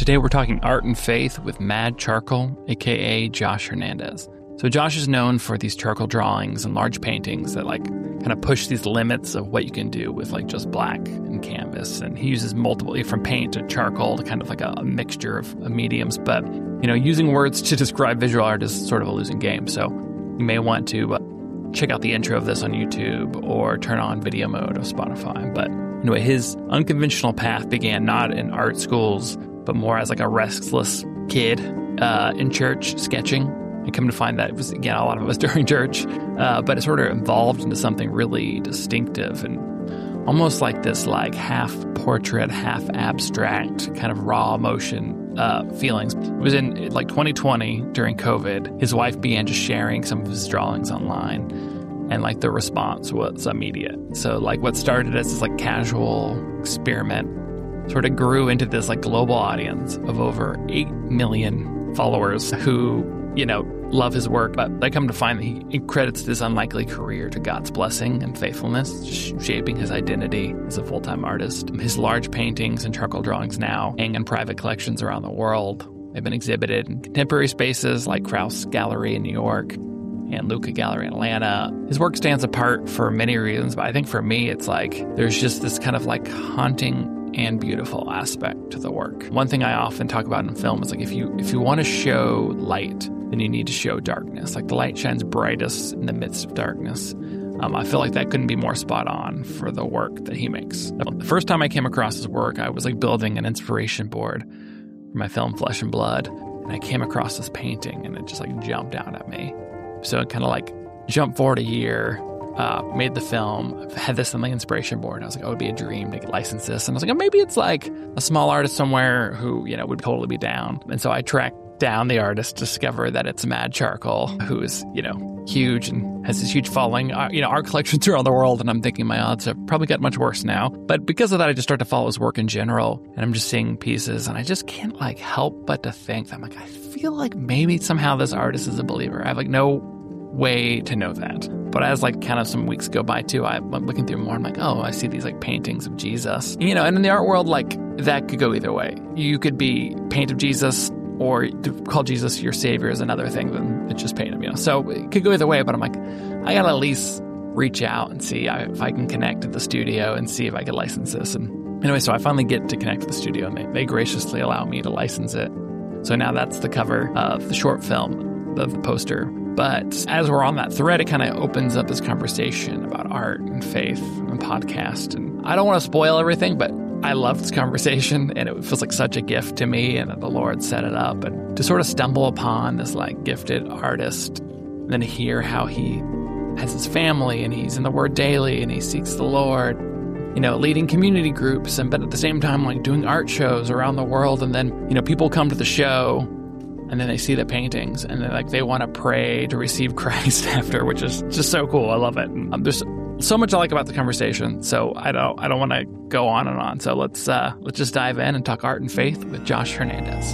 Today we're talking art and faith with Mad Charcoal, aka Josh Hernandez. So Josh is known for these charcoal drawings and large paintings that kind of push these limits of what you can do with just black and canvas. And he uses multiple, from paint to charcoal, to kind of like a mixture of mediums. But, using words to describe visual art is sort of a losing game. So you may want to check out the intro of this on YouTube or turn on video mode of Spotify. But anyway, his unconventional path began not in art schools, but more as a restless kid in church sketching. And come to find that it was, again, a lot of it was during church, but it sort of evolved into something really distinctive and almost like this half portrait, half abstract kind of raw emotion feelings. It was in 2020 during COVID. His wife began just sharing some of his drawings online, and the response was immediate. So what started as this casual experiment sort of grew into this global audience of over 8 million followers who love his work, but I come to find that he credits this unlikely career to God's blessing and faithfulness, shaping his identity as a full-time artist. His large paintings and charcoal drawings now hang in private collections around the world. They've been exhibited in contemporary spaces like Kraus Gallery in New York and Luca Gallery in Atlanta. His work stands apart for many reasons, but I think for me, it's there's just this kind of haunting and beautiful aspect to the work. One thing I often talk about in film is if you want to show light, then you need to show darkness. The light shines brightest in the midst of darkness. I feel like that couldn't be more spot on for the work that he makes. The first time I came across his work, I was building an inspiration board for my film Flesh and Blood, and I came across this painting, and it just jumped out at me. So it kind of jump forward a year, made the film, had this on the inspiration board, and I was oh, it would be a dream to license this. And I was oh, maybe it's a small artist somewhere who, would totally be down. And so I tracked down the artist, discover that it's Mad Charcoal, who is, huge and has this huge following, art collections around the world. And I'm thinking my odds have probably got much worse now. But because of that, I just start to follow his work in general, and I'm just seeing pieces, and I just can't help but to think that I feel maybe somehow this artist is a believer. I have no way to know that. But as kind of some weeks go by too, I'm looking through more. I'm oh, I see these paintings of Jesus. And in the art world, that could go either way. You could be paint of Jesus, or to call Jesus your savior is another thing than it's just paint him. So it could go either way. But I'm I gotta at least reach out and see if I can connect to the studio and see if I could license this. And anyway, so I finally get to connect to the studio, and they graciously allow me to license it. So now that's the cover of the short film, of the poster. But as we're on that thread, it kind of opens up this conversation about art and faith and podcast. And I don't want to spoil everything, but I love this conversation, and it feels like such a gift to me, and that the Lord set it up. And to sort of stumble upon this gifted artist, and then hear how he has his family, and he's in the Word daily, and he seeks the Lord, leading community groups, but at the same time doing art shows around the world. And then people come to the show, and then they see the paintings, and then they want to pray to receive Christ after, which is just so cool. I love it. And there's so much I like about the conversation, so I don't want to go on and on. So let's just dive in and talk art and faith with Josh Hernandez.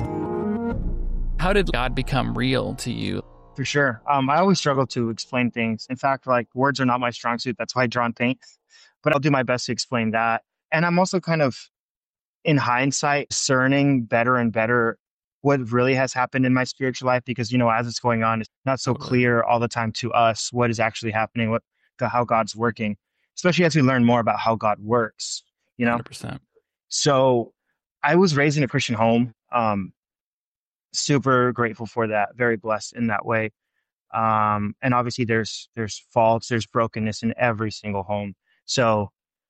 How did God become real to you? For sure. I always struggle to explain things. In fact, words are not my strong suit. That's why I draw and paint. But I'll do my best to explain that. And I'm also kind of, in hindsight, discerning better and better what really has happened in my spiritual life, because, as it's going on, it's not so clear all the time to us what is actually happening, how God's working, especially as we learn more about how God works, 100%. So I was raised in a Christian home, super grateful for that, very blessed in that way. And obviously there's faults, there's brokenness in every single home. So,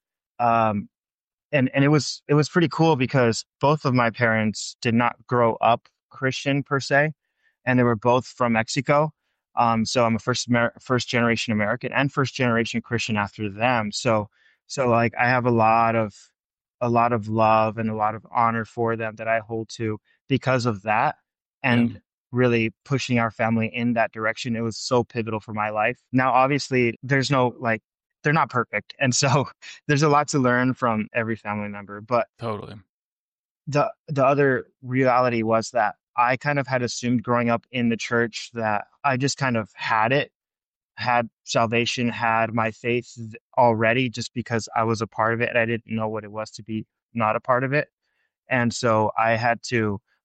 And it was pretty cool because both of my parents did not grow up Christian per se, and they were both from Mexico. So I'm a first generation American and first generation Christian after them. So I have a lot of love and a lot of honor for them that I hold to because of that, and really pushing our family in that direction. It was so pivotal for my life. Now, obviously, there's no they're not perfect. And so there's a lot to learn from every family member. But totally, the other reality was that I kind of had assumed growing up in the church that I just kind of had salvation, had my faith already, just because I was a part of it and I didn't know what it was to be not a part of it. And so I had to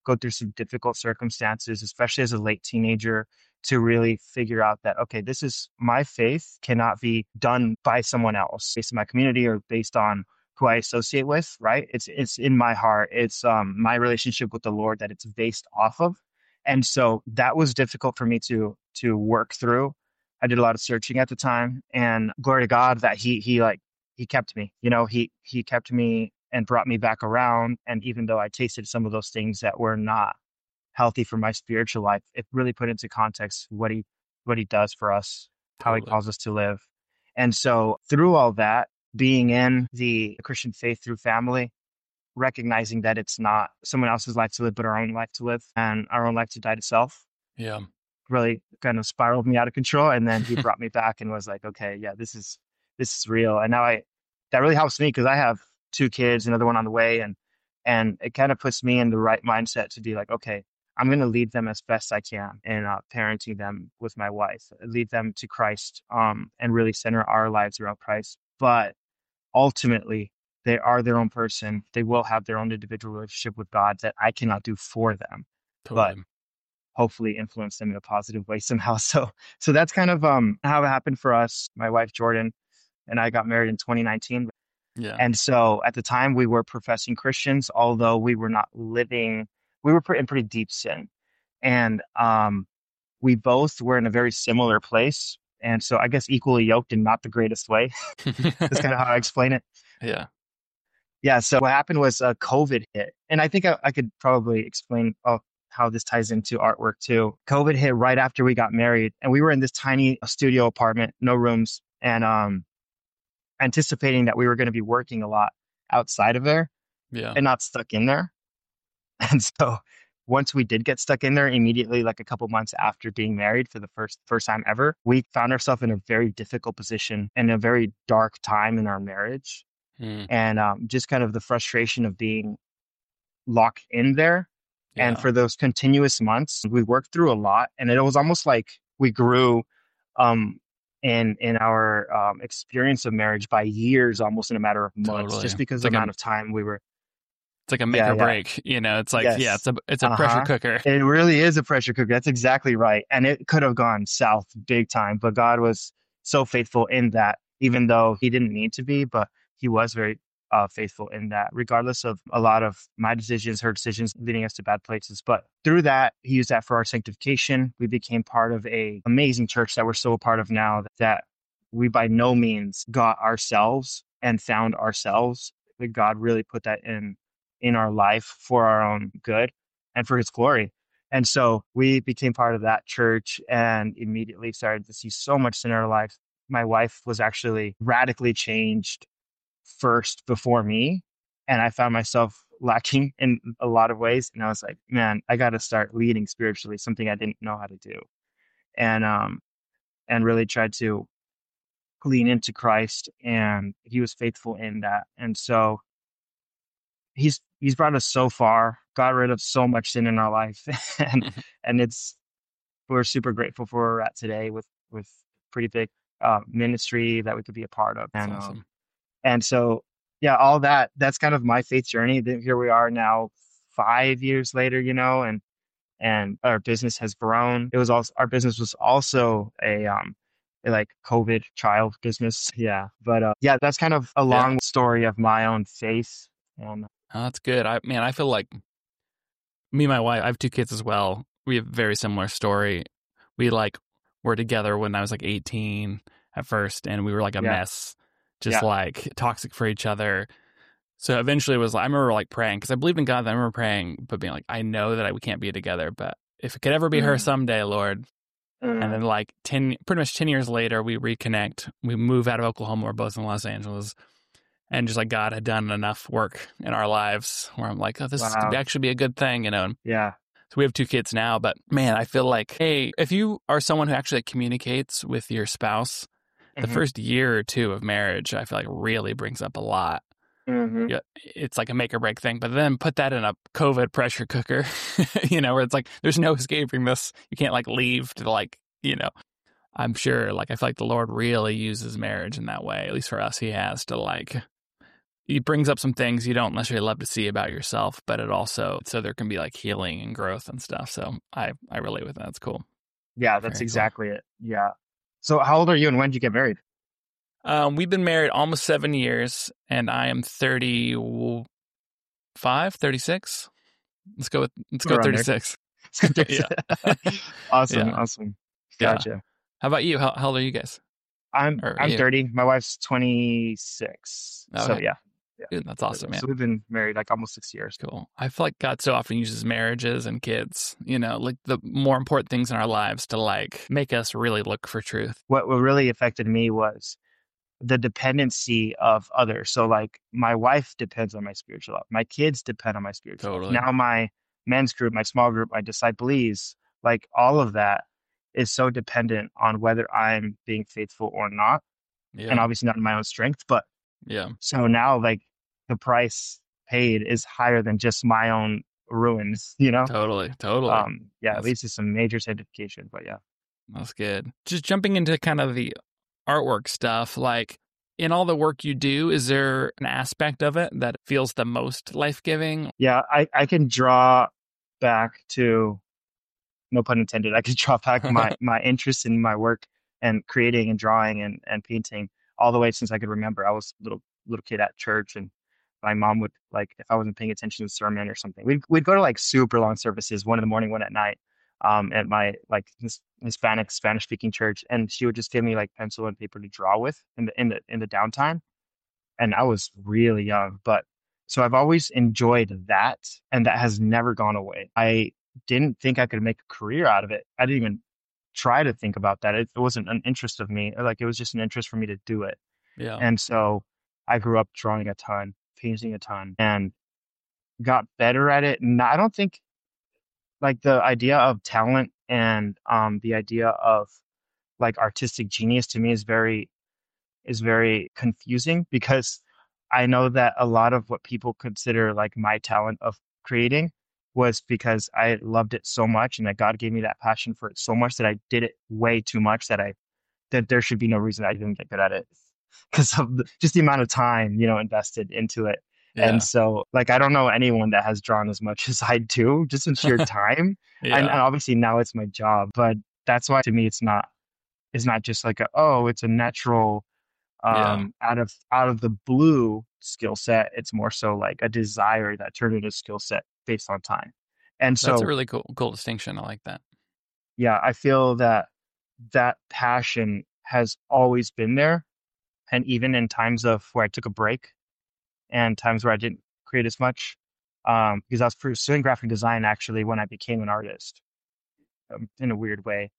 go through some difficult circumstances, especially as a late teenager, to really figure out that, okay, this is my faith cannot be done by someone else based on my community or based on who I associate with, right? It's in my heart. It's my relationship with the Lord that it's based off of. And so that was difficult for me to work through. I did a lot of searching at the time, and glory to God that he kept me. He kept me and brought me back around. And even though I tasted some of those things that were not healthy for my spiritual life, it really put into context what he does for us, how he Totally. calls us to live. And so through all that, being in the Christian faith through family, recognizing that it's not someone else's life to live, but our own life to live and our own life to die to self, Yeah. really kind of spiraled me out of control. And then he brought me back and was like, okay, yeah, this is real. And now that really helps me because I have two kids, another one on the way, and it kind of puts me in the right mindset to be like, okay, I'm going to lead them as best I can in parenting them with my wife, lead them to Christ, and really center our lives around Christ. But ultimately, they are their own person. They will have their own individual relationship with God that I cannot do for them, but Totally. hopefully influence them in a positive way somehow. So that's kind of how it happened for us. My wife Jordan and I got married in 2019. Yeah. And so at the time we were professing Christians, although we were not living, we were in pretty deep sin. And we both were in a very similar place. And so I guess equally yoked in not the greatest way. That's kind of how I explain it. Yeah. Yeah. So what happened was COVID hit. And I think I could probably explain how this ties into artwork too. COVID hit right after we got married. And we were in this tiny studio apartment, no rooms. And anticipating that we were going to be working a lot outside of there Yeah. and not stuck in there. And so once we did get stuck in there immediately, like a couple months after being married for the first time ever, we found ourselves in a very difficult position and a very dark time in our marriage. Mm. And just kind of the frustration of being locked in there. And Yeah. for those continuous months, we worked through a lot. And it was almost like we grew um, in our experience of marriage by years, almost in a matter of months, Totally. just because It's the like amount of time we were. it's like a make Yeah, or yeah. break. It's like, yeah, Yes. it's a pressure Uh-huh. cooker. It really is a pressure cooker. That's exactly right. And it could have gone south big time, but God was so faithful in that, even though he didn't need to be, but he was very faithful in that, regardless of a lot of my decisions, her decisions leading us to bad places. But through that, he used that for our sanctification. We became part of a amazing church that we're still a part of now, that we by no means got ourselves and found ourselves. But God really put that in our life for our own good and for his glory. And so we became part of that church and immediately started to see so much sin in our life. My wife was actually radically changed first before me. And I found myself lacking in a lot of ways. And I was like, man, I got to start leading spiritually, something I didn't know how to do. And really tried to lean into Christ. And he was faithful in that. And so he's brought us so far, got rid of so much sin in our life, and it's we're super grateful for where we're at today with pretty big ministry that we could be a part of, That's awesome. and so yeah, all that's kind of my faith journey. Then here we are now, 5 years later, and our business has grown. Our business was also a like COVID child business, yeah. But yeah, that's kind of a Yeah. long story of my own faith. And Oh, that's good. I feel like me and my wife, I have two kids as well. We have a very similar story. We were together when I was 18 at first, and we were like a yeah, mess, just yeah. like toxic for each other. So eventually it was, I remember praying because I believed in God. I remember praying, but being like, I know that we can't be together, but if it could ever be her Mm, someday, Lord. And then mm, pretty much 10 years later, we reconnect. We move out of Oklahoma. We're both in Los Angeles. And just God had done enough work in our lives where I'm like, oh, this could wow. actually be a good thing, Yeah. So we have two kids now, but man, I feel like, hey, if you are someone who actually communicates with your spouse, the Hmm. first year or two of marriage, I feel like really brings up a lot. Hmm. Yeah, it's like a make or break thing, but then put that in a COVID pressure cooker, where it's like, there's no escaping this. You can't leave to I'm sure I feel like the Lord really uses marriage in that way. At least for us, he has to it brings up some things you don't necessarily love to see about yourself, but it also, so there can be like healing and growth and stuff. So I relate with that. It's cool. Yeah, that's Very cool. exactly it. Yeah. So how old are you and when did you get married? We've been married almost 7 years, and I am 35, 36. Let's go with Around there. 36. Yeah. Awesome, Yeah. awesome. Yeah. Gotcha. How about you? How old are you guys? Or I'm you? 30. My wife's 26. So Okay. yeah. Yeah. Dude, that's awesome, man. So we've been married like almost 6 years. Cool. I feel like God so often uses marriages and kids, like the more important things in our lives to like make us really look for truth. What really affected me was the dependency of others. So like my wife depends on my spiritual life. My kids depend on my spiritual life. Totally. Now my men's group, my small group, my disciplees, like all of that is so dependent on whether I'm being faithful or not. And Yeah. obviously not in my own strength, but Yeah. so now like the price paid is higher than just my own ruins, you know? Totally. Yeah, it That's, leads to some major sanctification, but yeah. that's good. Just jumping into kind of the artwork stuff, like in all the work you do, is there an aspect of it that feels the most life-giving? Yeah, I can draw back to, no pun intended, I could draw back my interest in my work and creating and drawing and painting all the way since I could remember. I was a little kid at church, and my mom would, like, if I wasn't paying attention to the sermon or something, we'd go to like super long services, one in the morning, one at night, at my like Spanish speaking church, and she would just give me like pencil and paper to draw with in the downtime. And I was really young, but so I've always enjoyed that, and that has never gone away. I didn't think I could make a career out of it. I didn't even try to think about that. It wasn't an interest of me. Like it was just an interest for me to do it. Yeah. And so I grew up drawing a ton, painting a ton, and got better at it. And I don't think like the idea of talent and the idea of like artistic genius to me is very confusing because I know that a lot of what people consider like my talent of creating was because I loved it so much and that God gave me that passion for it so much that I did it way too much that there should be no reason I didn't get good at it because of just the amount of time, invested into it. And Yeah. so like I don't know anyone that has drawn as much as I do, just in sheer time. And Yeah. obviously now it's my job, but that's why to me it's not just like it's a natural Yeah. out of the blue skill set. It's more so like a desire that turned into a skill set based on time. And That's a so really cool distinction. I like that. yeah, I feel that passion has always been there. And even in times of where I took a break and times where I didn't create as much, because I was pursuing graphic design actually when I became an artist, in a weird way.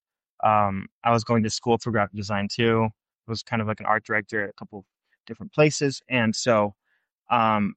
I was going to school for graphic design too. I was kind of like an art director at a couple different places. And so um,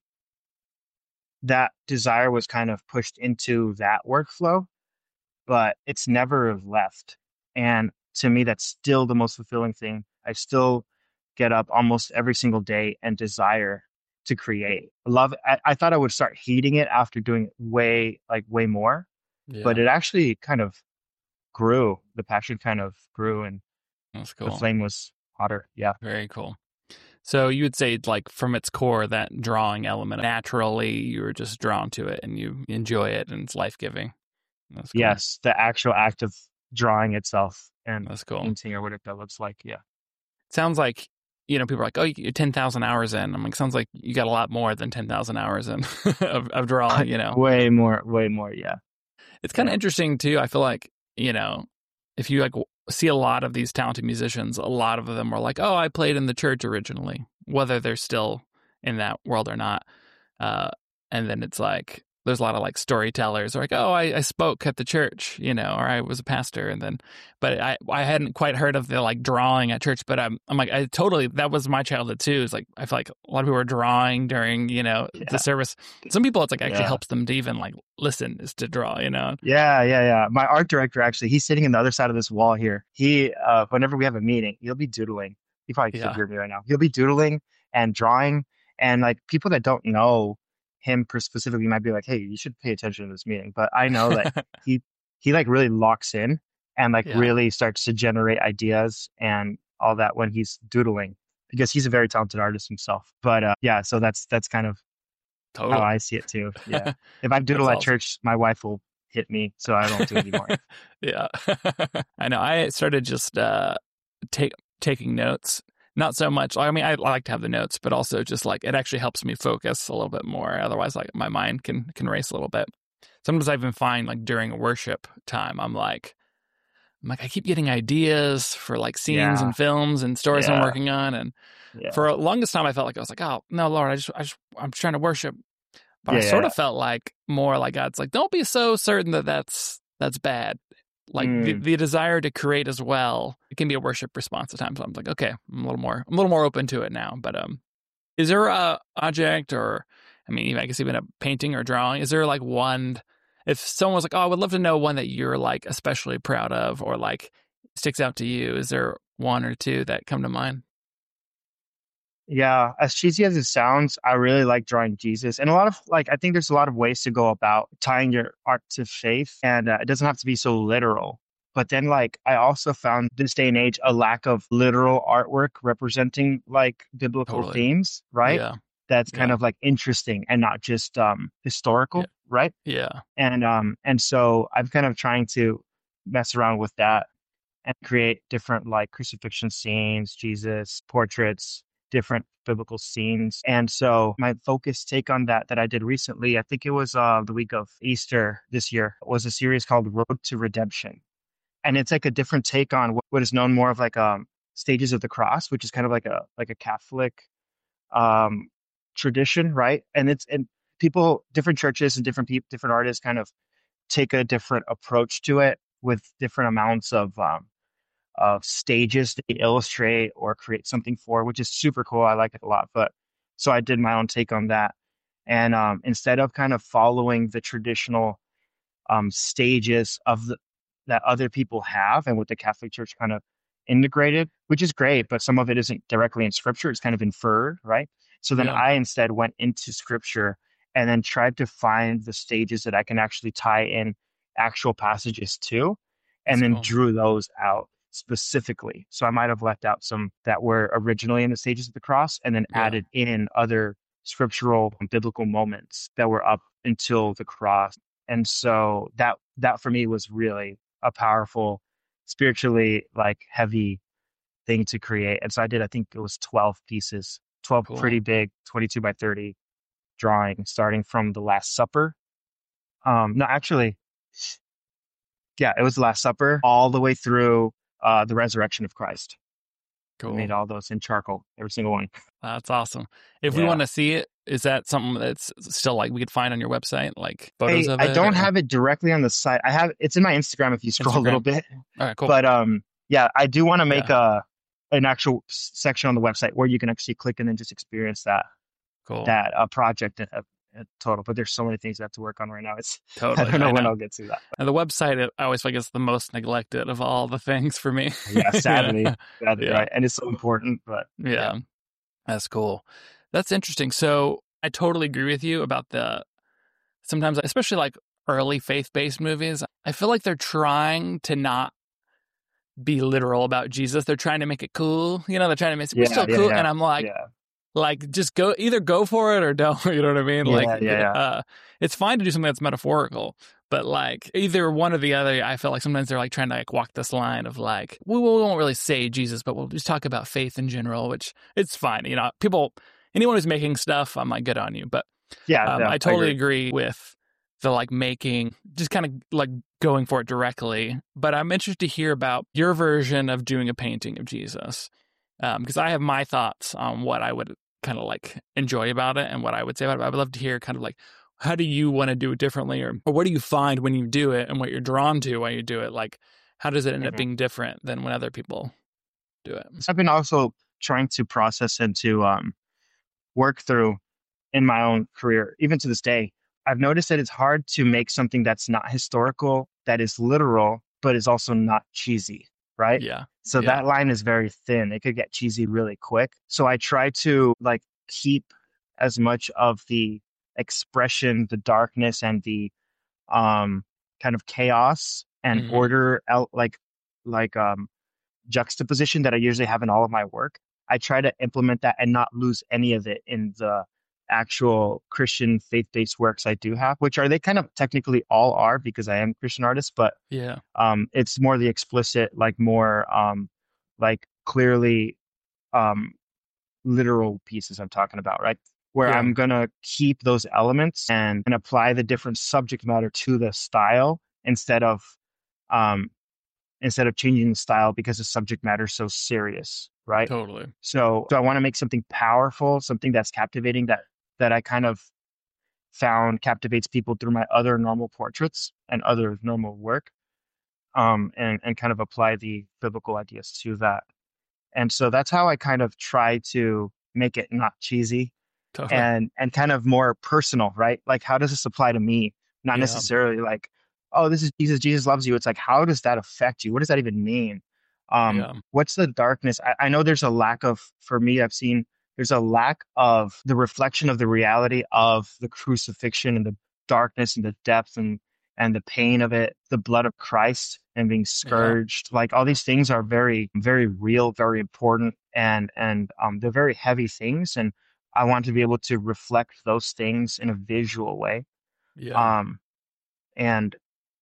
that desire was kind of pushed into that workflow, but it's never left. And to me, that's still the most fulfilling thing. I still get up almost every single day and desire to create. I thought I would start hating it after doing it way more, but Yeah. it actually kind of grew. The passion kind of grew and That's the cool. flame was hotter. Yeah. Very cool. So you would say, like, from its core, that drawing element, naturally, you were just drawn to it and you enjoy it and it's life giving. That's cool. Yes. The actual act of drawing itself and That's cool. painting or whatever that looks like. Yeah. Sounds like, people are like, oh, you're 10,000 hours in. I'm like, sounds like you got a lot more than 10,000 hours in of drawing, Way more. Way more. Yeah. It's kind of Yeah. interesting too. I feel like, if you like see a lot of these talented musicians, a lot of them are like, oh, I played in the church originally, whether they're still in that world or not. And then it's like, there's a lot of like storytellers are like, oh, I spoke at the church, or I was a pastor. And then, but I hadn't quite heard of the like drawing at church, but I'm like, that was my childhood too. It's like, I feel like a lot of people are drawing during, the service. Some people, it's like actually Yeah. helps them to even like listen is to draw, Yeah. My art director, actually, he's sitting on the other side of this wall here. He, whenever we have a meeting, he'll be doodling. He probably Yeah. can't hear me right now. He'll be doodling and drawing, and like people that don't know him specifically might be like, "Hey, you should pay attention to this meeting." But I know that he like really locks in and like Yeah. really starts to generate ideas and all that when he's doodling. because he's a very talented artist himself. But yeah, so that's kind of how Totally. I see it too. Yeah. If I That's doodle at awesome. church, my wife will hit me, so I don't do it anymore. Yeah. I know. I started just take taking notes. Not so much. I mean, I like to have the notes, but also just like it actually helps me focus a little bit more. Otherwise, like my mind can race a little bit. Sometimes I even find like during worship time, I'm like I keep getting ideas for like scenes Yeah. and films and stories I'm Yeah. working on. And for Yeah. a longest time, I felt like I was like, oh no, Lord, I'm trying to worship. But I Yeah. sort Yeah. of felt like more like God's like, don't be so certain that that's bad. Like Mm, the desire to create as well, it can be a worship response at times. So I'm like, okay, I'm a little more open to it now. But is there a object or, I mean, even I guess even a painting or drawing? Is there like one? If someone was like, oh, I would love to know one that you're like especially proud of or like sticks out to you, is there one or two that come to mind? yeah. As cheesy as it sounds, I really like drawing Jesus. And a lot of like, I think there's a lot of ways to go about tying your art to faith, and it doesn't have to be so literal. But then, like, I also found this day and age a lack of literal artwork representing like biblical Totally. themes, right? Yeah. That's kind Yeah. of like interesting and not just Yeah. historical, right? Yeah. And so I'm kind of trying to mess around with that and create different like crucifixion scenes, Jesus portraits, different biblical scenes. And so my focus take on that I did recently, I think it was the week of Easter this year, was a series called Road to Redemption. And it's like a different take on what is known more of like stages of the cross, which is kind of like a Catholic um tradition, right? And people, different churches and different artists kind of take a different approach to it with different amounts of stages to illustrate or create something for, which is super cool. I like it a lot. But so I did my own take on that. And instead of kind of following the traditional stages that other people have and what the Catholic Church kind of integrated, which is great, but some of it isn't directly in scripture. It's kind of inferred, right? So then Yeah. I instead went into scripture and then tried to find the stages that I can actually tie in actual passages to, That's and then cool. drew those out specifically. So I might have left out some that were originally in the stages of the cross and then Yeah. added in other scriptural and biblical moments that were up until the cross. And so that for me was really a powerful, spiritually like heavy thing to create. And so I did, I think it was 12 pieces, 12 Cool. pretty big 22 by 30 drawings, starting from the Last Supper. No, actually, yeah, it was the Last Supper all the way through the resurrection of Christ. I made Cool. all those in charcoal, every single one. That's awesome. If we Yeah. want to see it, is that something that's still like we could find on your website, like photos of I it don't or have it directly on the site. I have it's in my Instagram if you scroll a little Instagram? bit. All right, cool. But yeah, I do want to make Yeah, an actual section on the website where you can actually click and then just experience cool. that project in total. But there's so many things I have to work on right now. It's I Totally. don't know I when know. I'll get to that. And the website, I always feel like it's the most neglected of all the things for me. Yeah, Yeah. sadly, Yeah. right? And it's so important, but yeah, Yeah. That's cool. That's interesting. So I totally agree with you about sometimes, especially like early faith-based movies, I feel like they're trying to not be literal about Jesus. They're trying to make it cool. They're trying to make it, we're yeah, still yeah, cool. yeah, And I'm yeah, like, just either go for it or don't. You know what I mean? yeah, yeah, It's fine to do something that's metaphorical, but like either one or the other, I feel like sometimes they're like trying to like walk this line of like, we won't really say Jesus, but we'll just talk about faith in general, which it's fine. Anyone who's making stuff, I'm like, good on you. But yeah, yeah. I I totally agree. agree with the like making, just kind of like going for it directly. But I'm interested to hear about your version of doing a painting of Jesus. Because I have my thoughts on what I would kind of like enjoy about it and what I would say about it. I would love to hear kind of like, how do you want to do it differently, or what do you find when you do it and what you're drawn to when you do it? Like, how does it end up Mhm. being different than when other people do it? So I've been also trying to process and to work through in my own career, even to this day. I've noticed that it's hard to make something that's not historical, that is literal, but is also not cheesy, right? Yeah. So Yeah. that line is very thin. It could get cheesy really quick. So I try to like keep as much of the expression, the darkness, and the um kind of chaos and Hmm. order out like juxtaposition that I usually have in all of my work. I try to implement that and not lose any of it in the actual Christian faith-based works I do have, which are they kind of technically all are because I am a Christian artist, but Yeah. it's more the explicit, like more like clearly um literal pieces I'm talking about, right? Where Yeah. I'm gonna keep those elements and apply the different subject matter to the style um instead of changing the style because the subject matter is so serious, right? Totally. So I want to make something powerful, something that's captivating that I kind of found captivates people through my other normal portraits and other normal work, and kind of apply the biblical ideas to that. And so that's how I kind of try to make it not cheesy Totally. and kind of more personal, right? Like, how does this apply to me? Not Yeah. necessarily like, oh, this is Jesus. Jesus loves you. It's like, how does that affect you? What does that even mean? Yeah. What's the darkness? I know there's a lack of, for me, I've seen there's a lack of the reflection of the reality of the crucifixion and the darkness and the depth and the pain of it, the blood of Christ and being Yeah. scourged. Like all these things are very, very real, very important, and they're very heavy things. And I want to be able to reflect those things in a visual way. Yeah. Um, and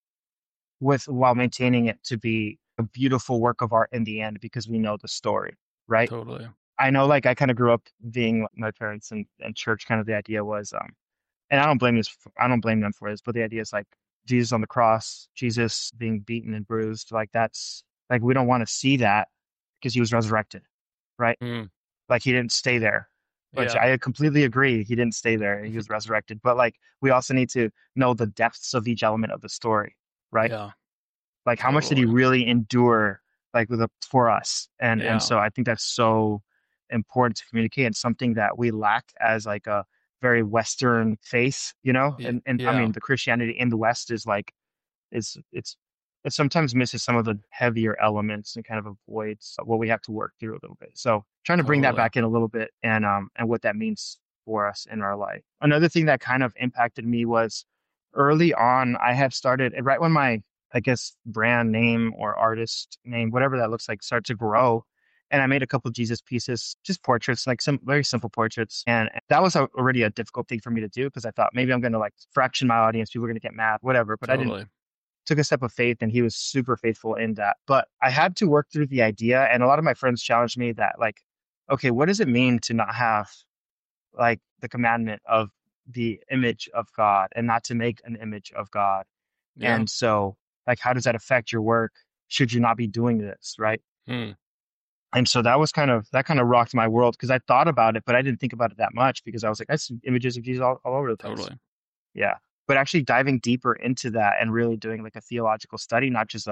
with while maintaining it to be a beautiful work of art in the end because we know the story, right? Totally. I know like I kind of grew up being like my parents and church kind of the idea was and I don't blame them for this, but the idea is like Jesus on the cross, Jesus being beaten and bruised, like that's like we don't want to see that because he was resurrected, right? Mm. Like he didn't stay there. Which Yeah. I completely agree. He didn't stay there. He was resurrected. But like we also need to know the depths of each element of the story, right? Yeah. Like how much did he Totally. really endure like for us? And Yeah. so I think that's so important to communicate and something that we lack as like a very Western faith, you know? And I Yeah. mean the Christianity in the West is like it's it sometimes misses some of the heavier elements and kind of avoids what we have to work through a little bit. So trying to bring that Totally. back in a little bit and what that means for us in our life. Another thing that kind of impacted me was early on I had started right when my I guess brand name or artist name, whatever that looks like, start to grow. And I made a couple of Jesus pieces, just portraits, like some very simple portraits. And that was already a difficult thing for me to do because I thought maybe I'm going to like fraction my audience, people are going to get mad, whatever. But I didn't Totally. took a step of faith and he was super faithful in that. But I had to work through the idea. And a lot of my friends challenged me that, like, okay, what does it mean to not have like the commandment of the image of God and not to make an image of God? Yeah. And so, like, how does that affect your work? Should you not be doing this? Right. Mm. And so that kind of rocked my world because I thought about it, but I didn't think about it that much because I was like, I see images of Jesus all over the place. Totally. Yeah. But actually diving deeper into that and really doing like a theological study,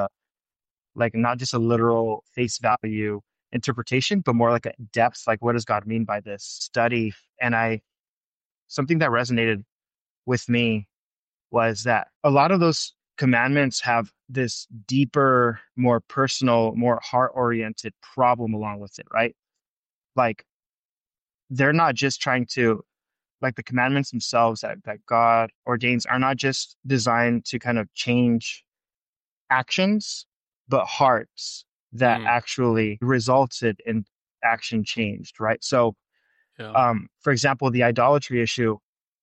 not just a literal face value interpretation, but more like a depth, like what does God mean by this study? And something that resonated with me was that a lot of those commandments have this deeper, more personal, more heart oriented problem along with it, right? Like they're not just trying to like the commandments themselves that God ordains are not just designed to kind of change actions, but hearts that Mm. actually resulted in action changed, right? So, Yeah. for example, the idolatry issue,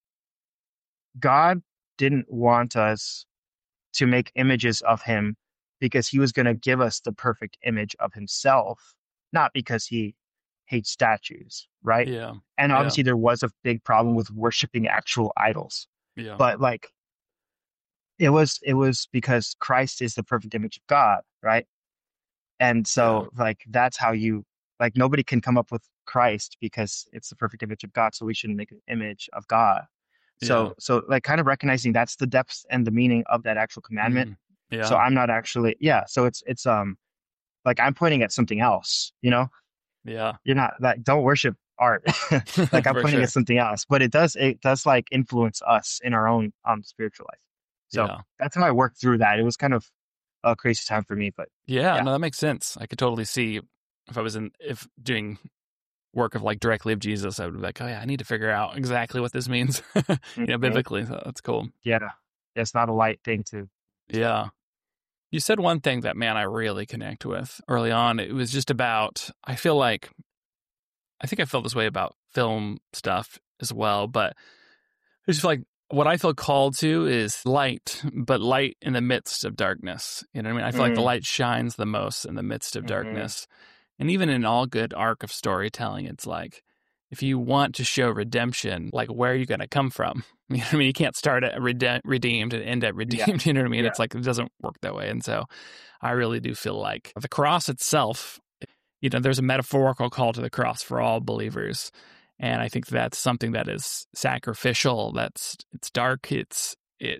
God didn't want us to make images of him because he was going to give us the perfect image of himself, not because he hates statues, right? Yeah. And Yeah. obviously, there was a big problem with worshiping actual idols, Yeah. but like it was because Christ is the perfect image of God, right? And Yeah. so like that's how you like nobody can come up with Christ because it's the perfect image of God, so we shouldn't make an image of God. Yeah. So like kind of recognizing that's the depth and the meaning of that actual commandment. Mm. So Yeah. I'm not actually yeah, so it's like I'm pointing at something else, you know? Yeah. You're not like don't worship art. Like I'm For pointing at sure. something else, but it does like influence us in our own spiritual life. So Yeah. that's how I worked through that. It was kind of a crazy time for me, but Yeah. yeah. No, that makes sense. I could totally see if doing work of like directly of Jesus, I would be like, oh yeah, I need to figure out exactly what this means, Mhm. biblically. So that's cool. Yeah. It's not a light thing to so Yeah. You said one thing that, man, I really connect with early on. It was just about, I feel like I think I feel this way about film stuff as well, but I just feel like what I feel called to is light, but light in the midst of darkness. You know what I mean? I feel like the light shines the most in the midst of darkness. And even in all good arc of storytelling, it's like, if you want to show redemption, like, where are you going to come from? You know what I mean? You can't start at redeemed and end at redeemed. You know what I mean? It's like, it doesn't work that way. And so I really do feel like the cross itself, you know, there's a metaphorical call to the cross for all believers. And I think that's something that is sacrificial. It's dark. It's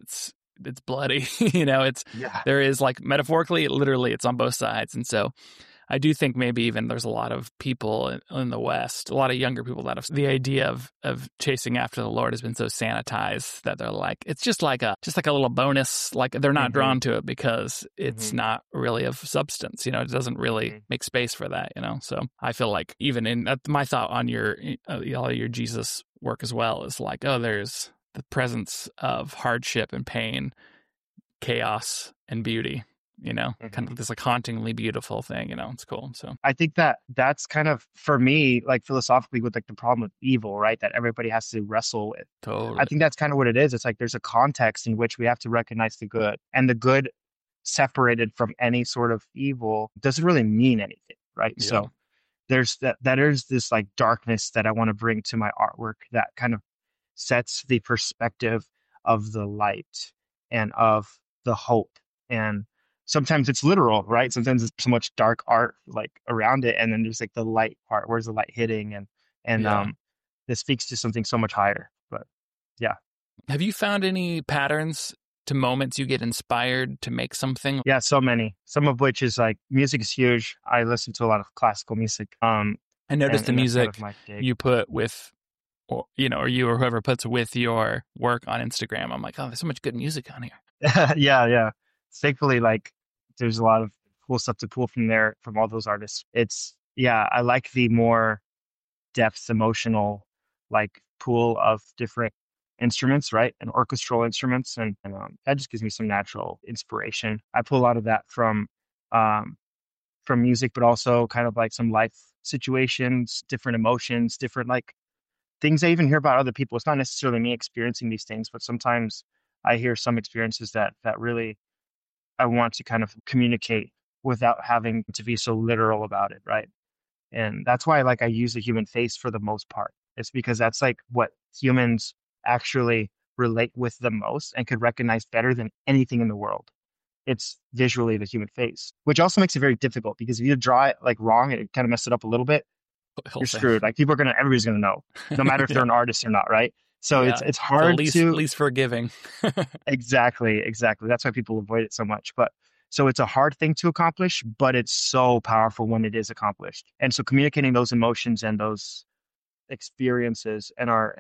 bloody. You know, there is, like, metaphorically, literally, it's on both sides. And so I do think maybe even there's a lot of people in the West, a lot of younger people that have the idea of chasing after the Lord has been so sanitized that they're like, it's just like a little bonus. Like, they're not drawn to it because it's not really of substance. You know, it doesn't really make space for that. You know, so I feel like even in my thought on all your Jesus work as well is like, oh, there's the presence of hardship and pain, chaos and beauty. You know, kind of this like hauntingly beautiful thing, you know, it's cool. So I think that's kind of, for me, like philosophically, with like the problem of evil, right? That everybody has to wrestle with. Totally. I think that's kind of what it is. It's like there's a context in which we have to recognize the good, and the good separated from any sort of evil doesn't really mean anything, right? Yeah. So there's there's this like darkness that I want to bring to my artwork that kind of sets the perspective of the light and of the hope. And sometimes it's literal, right? Sometimes there's so much dark art like around it, and then there's like the light part. Where's the light hitting? And this speaks to something so much higher. But yeah. Have you found any patterns to moments you get inspired to make something? Yeah, so many. Some of which is like, music is huge. I listen to a lot of classical music. I noticed the music you put with, or you know, or you or whoever puts with your work on Instagram. I'm like, oh, there's so much good music on here. Yeah. Thankfully, like, there's a lot of cool stuff to pull from there, from all those artists. I like the more depth, emotional, like, pool of different instruments, right? And orchestral instruments. And that just gives me some natural inspiration. I pull a lot of that from music, but also kind of like some life situations, different emotions, different like things I even hear about other people. It's not necessarily me experiencing these things, but sometimes I hear some experiences that really I want to kind of communicate without having to be so literal about it, right? And that's why, like, I use the human face for the most part. It's because that's like what humans actually relate with the most and could recognize better than anything in the world. It's visually the human face, which also makes it very difficult, because if you draw it like wrong, it kind of mess it up a little bit. You're screwed. Like, everybody's gonna know, no matter if they're an artist or not, right? So it's hard least forgiving. Exactly. That's why people avoid it so much. But so it's a hard thing to accomplish, but it's so powerful when it is accomplished. And so communicating those emotions and those experiences and our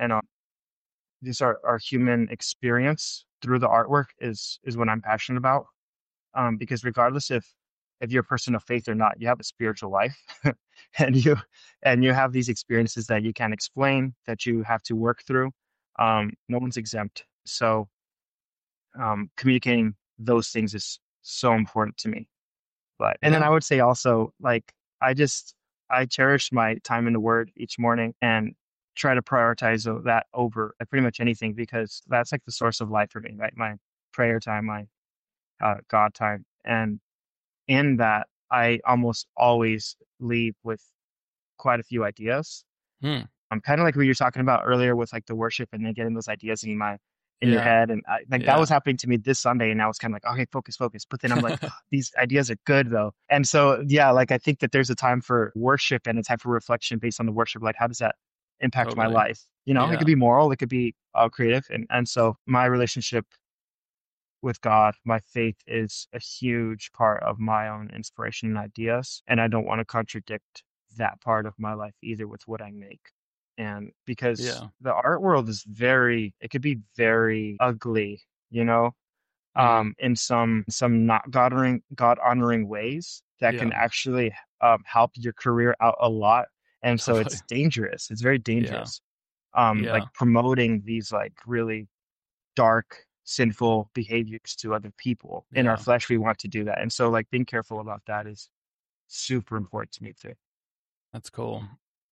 human experience through the artwork is what I'm passionate about. Because regardless if you're a person of faith or not, you have a spiritual life, and you have these experiences that you can't explain, that you have to work through. No one's exempt. So communicating those things is so important to me. And then I would say also, like, I cherish my time in the Word each morning and try to prioritize that over pretty much anything, because that's like the source of life for me, right? My prayer time, my God time. And in that, I almost always leave with quite a few ideas. I'm kind of like what you're talking about earlier with like the worship, and then getting those ideas in your head. And that was happening to me this Sunday, and I was kind of like, okay, focus. But then I'm like, oh, these ideas are good though. And so, like, I think that there's a time for worship and a time for reflection based on the worship. Like, how does that impact my life? You know, it could be moral, it could be creative. And so my relationship with God, my faith, is a huge part of my own inspiration and ideas. And I don't want to contradict that part of my life either with what I make. And because the art world is it could be very ugly, you know, in some not God honoring ways that can actually help your career out a lot. And so it's dangerous. It's very dangerous. Like promoting these like really dark, sinful behaviors to other people. In our flesh, we want to do that. And so, like, being careful about that is super important to me too. That's cool.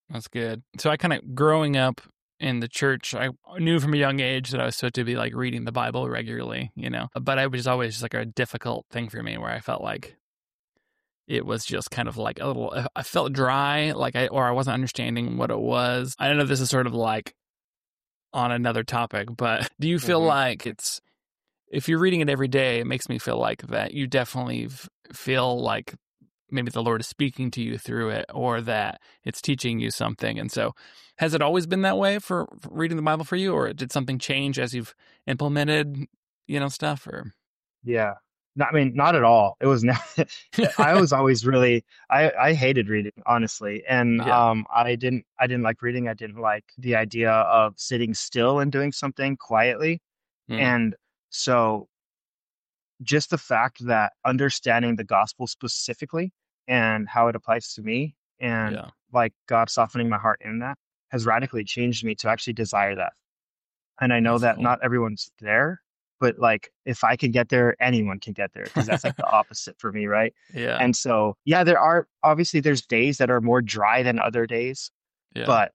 That's good. So I kind of, growing up in the church, I knew from a young age that I was supposed to be like reading the Bible regularly, but it was always like a difficult thing for me where I felt like it was just kind of like a little, I felt dry, or I wasn't understanding what it was. I don't know if this is sort of like on another topic, but do you feel like if you're reading it every day, it makes me feel like that you definitely feel like maybe the Lord is speaking to you through it, or that it's teaching you something. And so has it always been that way for reading the Bible for you, or did something change as you've implemented, stuff? Or Yeah. No, I mean, not at all. It was not, I was always really, I hated reading, honestly. And Yeah. I didn't like reading. I didn't like the idea of sitting still and doing something quietly. And so just the fact that understanding the gospel specifically and how it applies to me, and Yeah. like God softening my heart in that, has radically changed me to actually desire that. And I know That's that cool. not everyone's there, but like if I can get there, anyone can get there, because that's like the opposite for me, right? Yeah. And so, yeah, there are obviously there's days that are more dry than other days, Yeah. but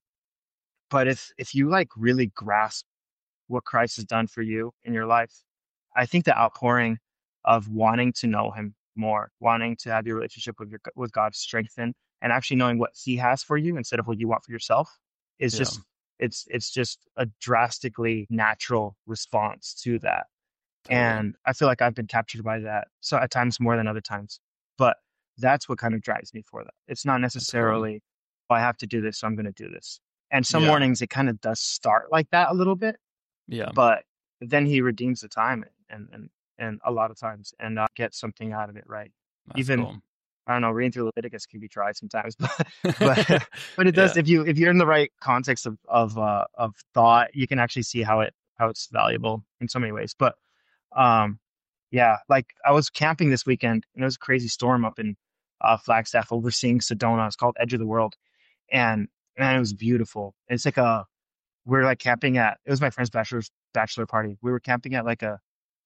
if you like really grasp what Christ has done for you in your life, I think the outpouring of wanting to know him more, wanting to have your relationship with God strengthened, and actually knowing what he has for you instead of what you want for yourself is Yeah. just it's just a drastically natural response to that. Totally. And I feel like I've been captured by that. So at times more than other times. But that's what kind of drives me for that. It's not necessarily, oh, I have to do this, so I'm going to do this. And some Yeah. mornings it kind of does start like that a little bit, Yeah. but then he redeems the time and a lot of times and get something out of it, right? That's Even cool. I don't know, reading through Leviticus can be dry sometimes, but but it does Yeah. if you're in the right context of thought, you can actually see how it's valuable in so many ways. But yeah, like I was camping this weekend and there was a crazy storm up in Flagstaff overseeing Sedona. It's called Edge of the World, and man, it was beautiful. It's like we're like camping at, it was my friend's bachelor party. We were camping at like a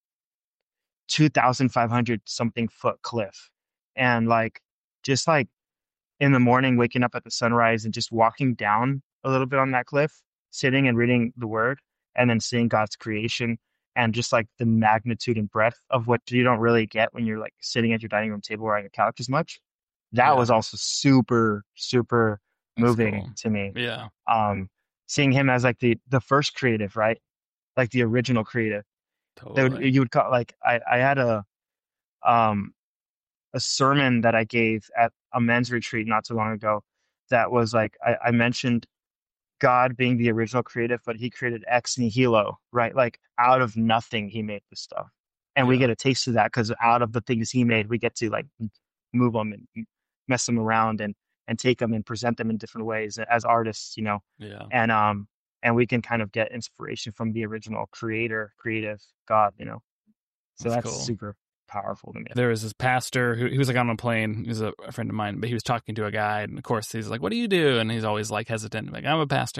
2,500 something foot cliff, and like just like in the morning, waking up at the sunrise and just walking down a little bit on that cliff, sitting and reading the word, and then seeing God's creation and just like the magnitude and breadth of what you don't really get when you're like sitting at your dining room table or on your couch as much. That was Yeah. also super, super That's moving cool. to me. Yeah. Seeing him as like the first creative, right? Like the original creative. Totally. You would call like I had um a sermon that I gave at a men's retreat not too long ago that was like I mentioned God being the original creative, but he created ex nihilo, right? Like out of nothing, he made this stuff. And we Yeah. get a taste of that because out of the things he made, we get to like move them and mess them around and take them and present them in different ways as artists, Yeah. and we can kind of get inspiration from the original creative God. So That's that's cool. super powerful to me. There was this pastor who he was like on a plane. He was a friend of mine, but he was talking to a guy, and of course he's like, "What do you do?" And he's always like hesitant, like, "I'm a pastor."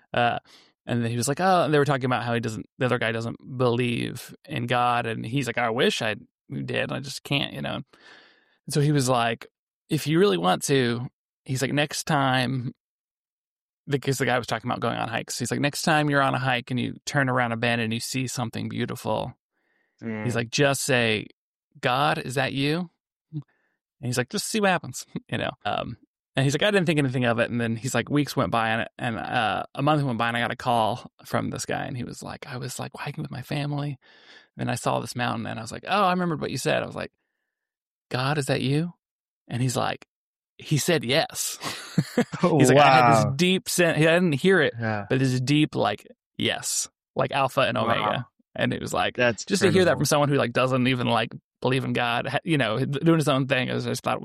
And then he was like, "Oh," and they were talking about how the other guy doesn't believe in God, and he's like, "I wish I did, I just can't." And so he was like, "If you really want to," he's like, "next time." Because the guy was talking about going on hikes. He's like, next time you're on a hike and you turn around a bend and you see something beautiful, he's like, just say, "God, is that you?" And he's like, just see what happens, And he's like, I didn't think anything of it. And then he's like, weeks went by and a month went by and I got a call from this guy. And he was like, I was like hiking with my family. And I saw this mountain and I was like, oh, I remembered what you said. I was like, God, is that you? And he's like, he said yes. He's like, I had this Wow. deep sense. I didn't hear it, Yeah. but this deep, like, yes, like Alpha and Omega. Wow. And it was like, That's just to hear that from incredible. someone who like doesn't even like believe in God, doing his own thing, I just thought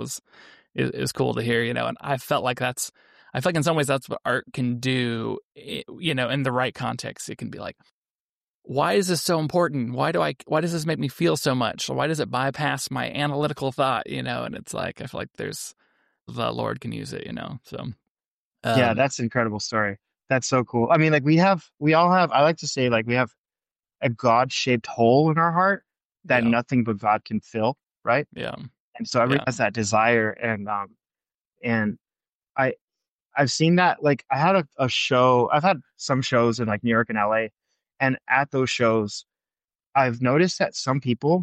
is cool to hear, and I felt like I feel like in some ways that's what art can do, in the right context. It can be like, why is this so important? Why does this make me feel so much? Why does it bypass my analytical thought? And it's like, I feel like the Lord can use it, so. Yeah, that's an incredible story. That's so cool. I mean, like we all have, I like to say like we have a God-shaped hole in our heart that Yeah, nothing but God can fill, right? yeah, And so everyone yeah, has that desire and I I've seen that. Like I had a show, I've had some shows in like New York and LA, and at those shows, I've noticed that some people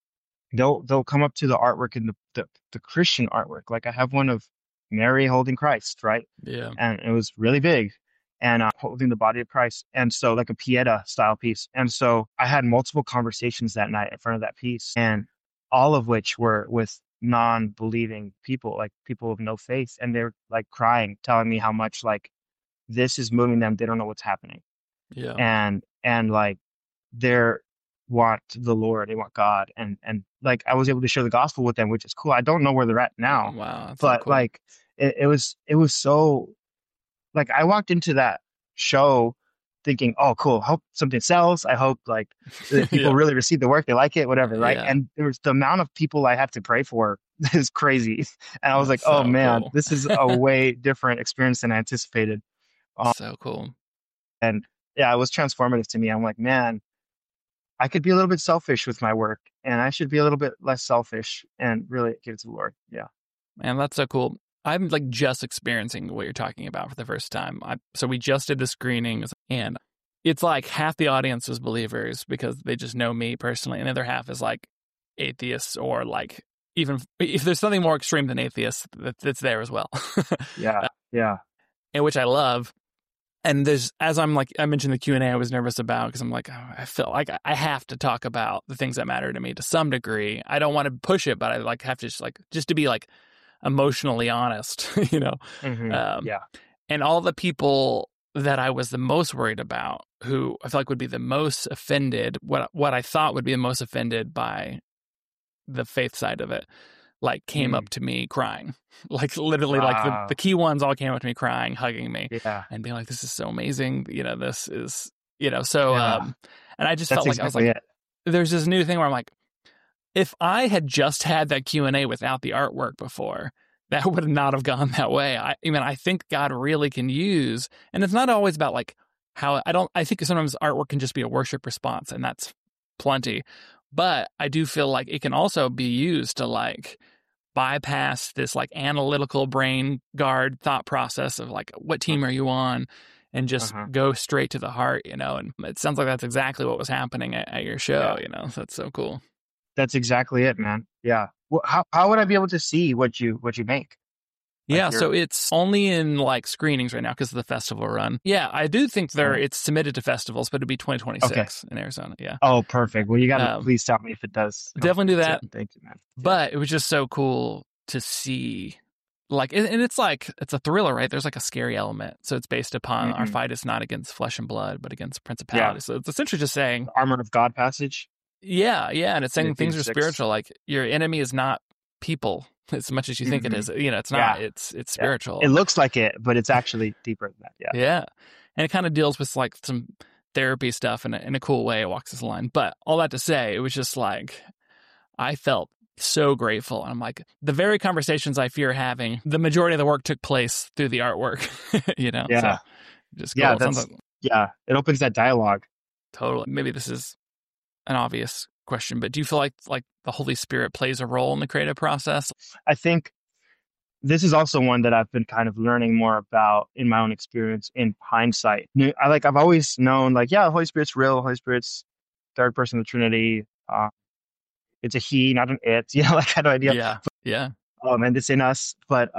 they'll come up to the artwork in the Christian artwork. Like I have one of Mary holding Christ, right? Yeah. And it was really big and holding the body of Christ. And so like a Pieta style piece. And so I had multiple conversations that night in front of that piece, and all of which were with non-believing people, like people of no faith. And they're like crying, telling me how much like this is moving them. They don't know what's happening. Yeah. And like they're want the Lord, they want God. And like I was able to share the gospel with them, which is cool. I don't know where they're at now, Wow. That's so but cool. like it was so like I walked into that show thinking, oh, cool. Hope something sells. I hope like that people Yeah. really receive the work. They like it, whatever. Right. Yeah. And there was the amount of people I had to pray for is crazy. And I was like, That's oh so man, cool. this is a way different experience than I anticipated. Um, So cool. and yeah, it was transformative to me. I'm like, man, I could be a little bit selfish with my work and I should be a little bit less selfish and really give it to the Lord. Yeah. Man, that's so cool. I'm like just experiencing what you're talking about for the first time. So we just did the screenings, and it's like half the audience is believers because they just know me personally, and the other half is like atheists, or like even if there's something more extreme than atheists, that's there as well. Yeah. Yeah. And which I love. And there's, as I'm like, I mentioned the Q&A I was nervous about because I'm like, oh, I feel like I have to talk about the things that matter to me to some degree. I don't want to push it, but I like have to just to be like emotionally honest, you know? Um, Yeah. and all the people that I was the most worried about, who I feel like would be the most offended, what I thought would be the most offended by the faith side of it, like came Mm. up to me crying, like literally like the Wow. key ones all came up to me crying, hugging me Yeah. and being like, this is so amazing. You know, this is, you know, so, Yeah. and I just That's felt like, I was exactly like, it. there's this new thing where I'm like, if I had just had that Q&A without the artwork before, that would not have gone that way. I mean, I think God really can use, and it's not always about like how, I think sometimes artwork can just be a worship response, and that's plenty. But I do feel like it can also be used to like bypass this like analytical brain guard thought process of like, what team are you on? And just Uh-huh. go straight to the heart, you know? And it sounds like that's exactly what was happening at your show, Yeah. you know? So that's so cool. That's exactly it, man. Yeah. Well, how would I be able to see what you make? Like Yeah, so your it's only in like screenings right now because of the festival run. Yeah, I do think it's submitted to festivals, but it'd be okay. 2026 in Arizona. Yeah. Oh, perfect. Well, you gotta Um, please tell me if it does come definitely do through that. too. Thank you, man. Yeah. But it was just so cool to see, like, and it's like, it's a thriller, right? There's like a scary element. So it's based upon our Hmm. fight is not against flesh and blood, but against Yeah. principalities. So it's essentially just saying, The armor of God passage. yeah, yeah. And it's saying things are Ephesians 6. spiritual. Like your enemy is not people as much as you think it Hmm. is. You know, it's Yeah. not, it's Yeah. spiritual. It looks like it, but it's actually deeper than that. Yeah. Yeah. And it kind of deals with like some therapy stuff in a cool way. It walks this line. But all that to say, it was just like, I felt so grateful. And I'm like, the very conversations I fear having, the majority of the work took place through the artwork, you know? So Yeah. just Yeah. cool. It sounds like Yeah. It opens that dialogue. totally. Maybe this is an obvious question, but do you feel like the Holy Spirit plays a role in the creative process? I think this is also one that I've been kind of learning more about in my own experience in hindsight. I've always known like, yeah, the Holy Spirit's real. Holy Spirit's third person of the Trinity. It's a he, not an it. You know, like kind of idea. Yeah. Yeah. And it's in us. But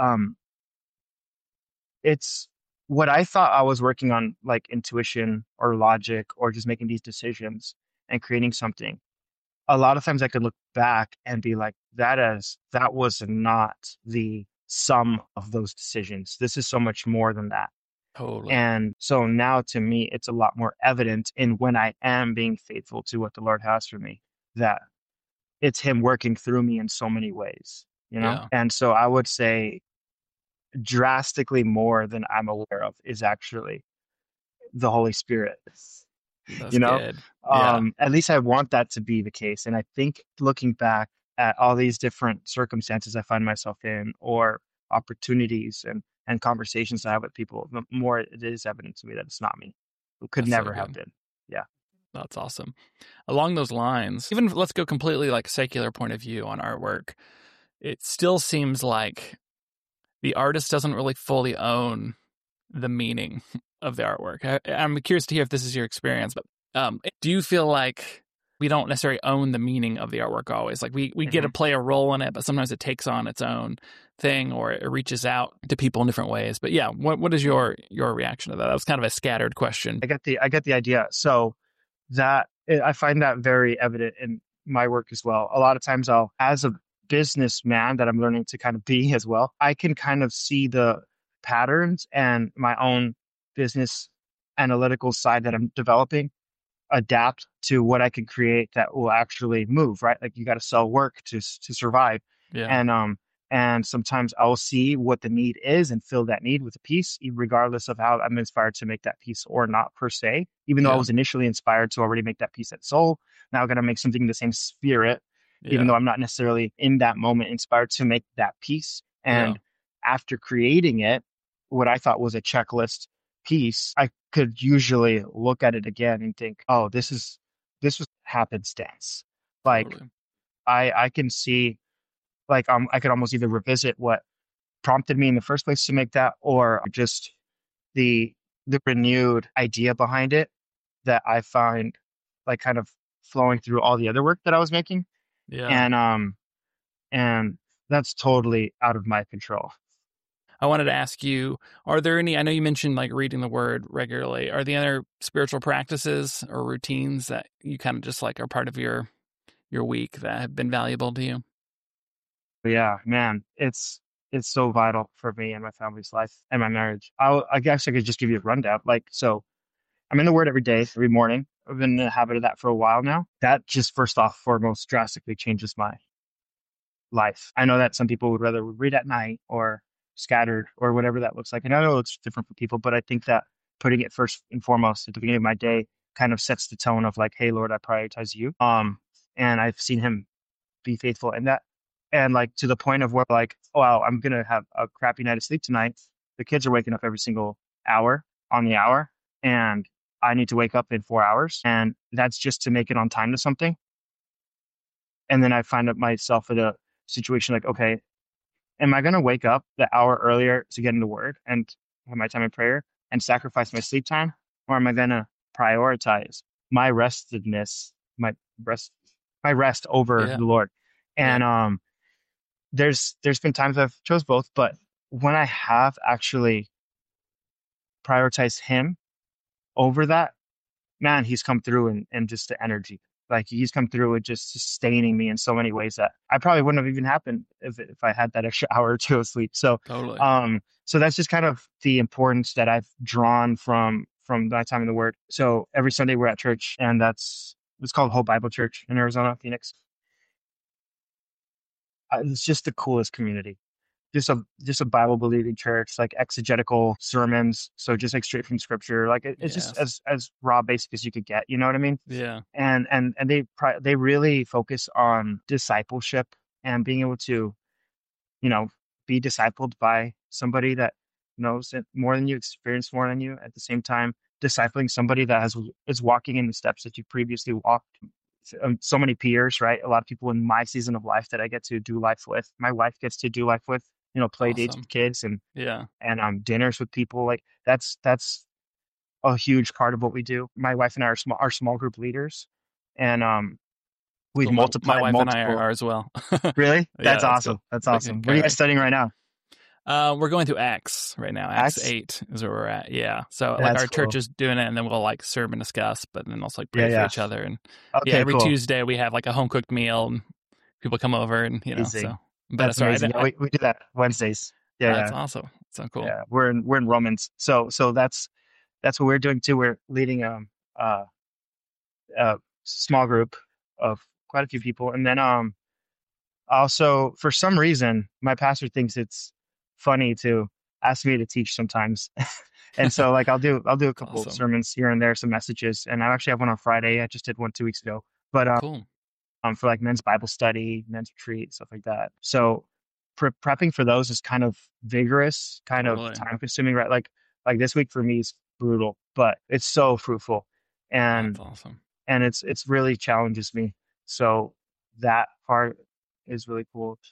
it's what I thought I was working on, like intuition or logic or just making these decisions and creating something. A lot of times I could look back and be like, that was not the sum of those decisions. This is so much more than that. Totally. And so now to me, it's a lot more evident in when I am being faithful to what the Lord has for me, that it's him working through me in so many ways, you know? Yeah. And so I would say drastically more than I'm aware of is actually the Holy Spirit, That's you know? good. Yeah. At least I want that to be the case. And I think looking back at all these different circumstances I find myself in or opportunities and conversations I have with people, the more it is evident to me that it's not me. It could That's so never have good. been. Yeah. That's awesome. Along those lines, even let's go completely like secular point of view on artwork. It still seems like the artist doesn't really fully own the meaning of the artwork. I'm curious to hear if this is your experience, but do you feel like we don't necessarily own the meaning of the artwork always? Like we get to play a role in it, but sometimes it takes on its own thing or it reaches out to people in different ways. But yeah, what is your reaction to that? That was kind of a scattered question. I get the idea. So that I find that very evident in my work as well. A lot of times as a businessman that I'm learning to kind of be as well, I can kind of see the patterns and my own business analytical side that I'm developing adapt to what I can create that will actually move, right? Like you got to sell work to survive. Yeah. And sometimes I'll see what the need is and fill that need with a piece, regardless of how I'm inspired to make that piece or not per se. Even though I was initially inspired to already make that piece at Soul, now I'm gonna make something in the same spirit, even though I'm not necessarily in that moment inspired to make that piece. And after creating it, what I thought was a checklist piece, I could usually look at it again and think, oh, this was happenstance. Like Totally. I can see, like I could almost either revisit what prompted me in the first place to make that, or just the renewed idea behind it that I find like kind of flowing through all the other work that I was making. Yeah. And that's totally out of my control. I wanted to ask you, are there any, I know you mentioned like reading the word regularly. Are there other spiritual practices or routines that you kind of just like are part of your week that have been valuable to you? But yeah, man, it's so vital for me and my family's life and my marriage. I guess I could just give you a rundown. Like, so I'm in the Word every day, every morning. I've been in the habit of that for a while now. That just first off, foremost, drastically changes my life. I know that some people would rather read at night or scattered or whatever that looks like. And I know it's different for people, but I think that putting it first and foremost at the beginning of my day kind of sets the tone of like, hey, Lord, I prioritize you. And I've seen him be faithful in that. And like to the point of where like, oh, wow, I'm going to have a crappy night of sleep tonight. The kids are waking up every single hour on the hour, and I need to wake up in 4 hours. And that's just to make it on time to something. And then I find myself in a situation like, okay, am I going to wake up the hour earlier to get in the Word and have my time in prayer and sacrifice my sleep time? Or am I going to prioritize my restedness, my rest over the Lord? And there's been times I've chose both, but when I have actually prioritized him over that, man, he's come through and just the energy. Like he's come through with just sustaining me in so many ways that I probably wouldn't have even happened if I had that extra hour or two of sleep. So Totally. So that's just kind of the importance that I've drawn from my time in the Word. So every Sunday we're at church, and it's called Whole Bible Church in Arizona, Phoenix. It's just the coolest community. Just a Bible believing church, like exegetical sermons. So just like straight from scripture, like it's just as raw basic as you could get. You know what I mean? Yeah. And they really focus on discipleship and being able to, be discipled by somebody that knows it more than you, experienced more than you. At the same time, discipling somebody that is walking in the steps that you previously walked. So many peers, right? A lot of people in my season of life that I get to do life with. My wife gets to do life with, play dates with kids and dinners with people. Like that's a huge part of what we do. My wife and I are small group leaders, and we've Cool. multiplied My wife multiple. and I are as well. Really? That's Yeah, awesome. cool. That's awesome. What are you guys studying right now? We're going through Acts right now. Acts 8 is where we're at. Yeah. So like our church is doing it, and then we'll like serve and discuss, but then also like pray for each other. And every Tuesday we have like a home cooked meal, and people come over, and amazing. so. But that's amazing. We do that Wednesdays. Yeah, that's awesome. So cool. Yeah, we're in Romans. So that's what we're doing too. We're leading a small group of quite a few people, and then also for some reason my pastor thinks it's funny to ask me to teach sometimes. And so like I'll do a couple of sermons here and there, some messages, and I actually have one on Friday. I just did one 2 weeks ago. But cool. For like men's Bible study, men's retreat, stuff like that. So prepping for those is kind of vigorous, kind of time consuming, right? Like this week for me is brutal, but it's so fruitful. And that's awesome. And it's really challenges me. So that part is really cool.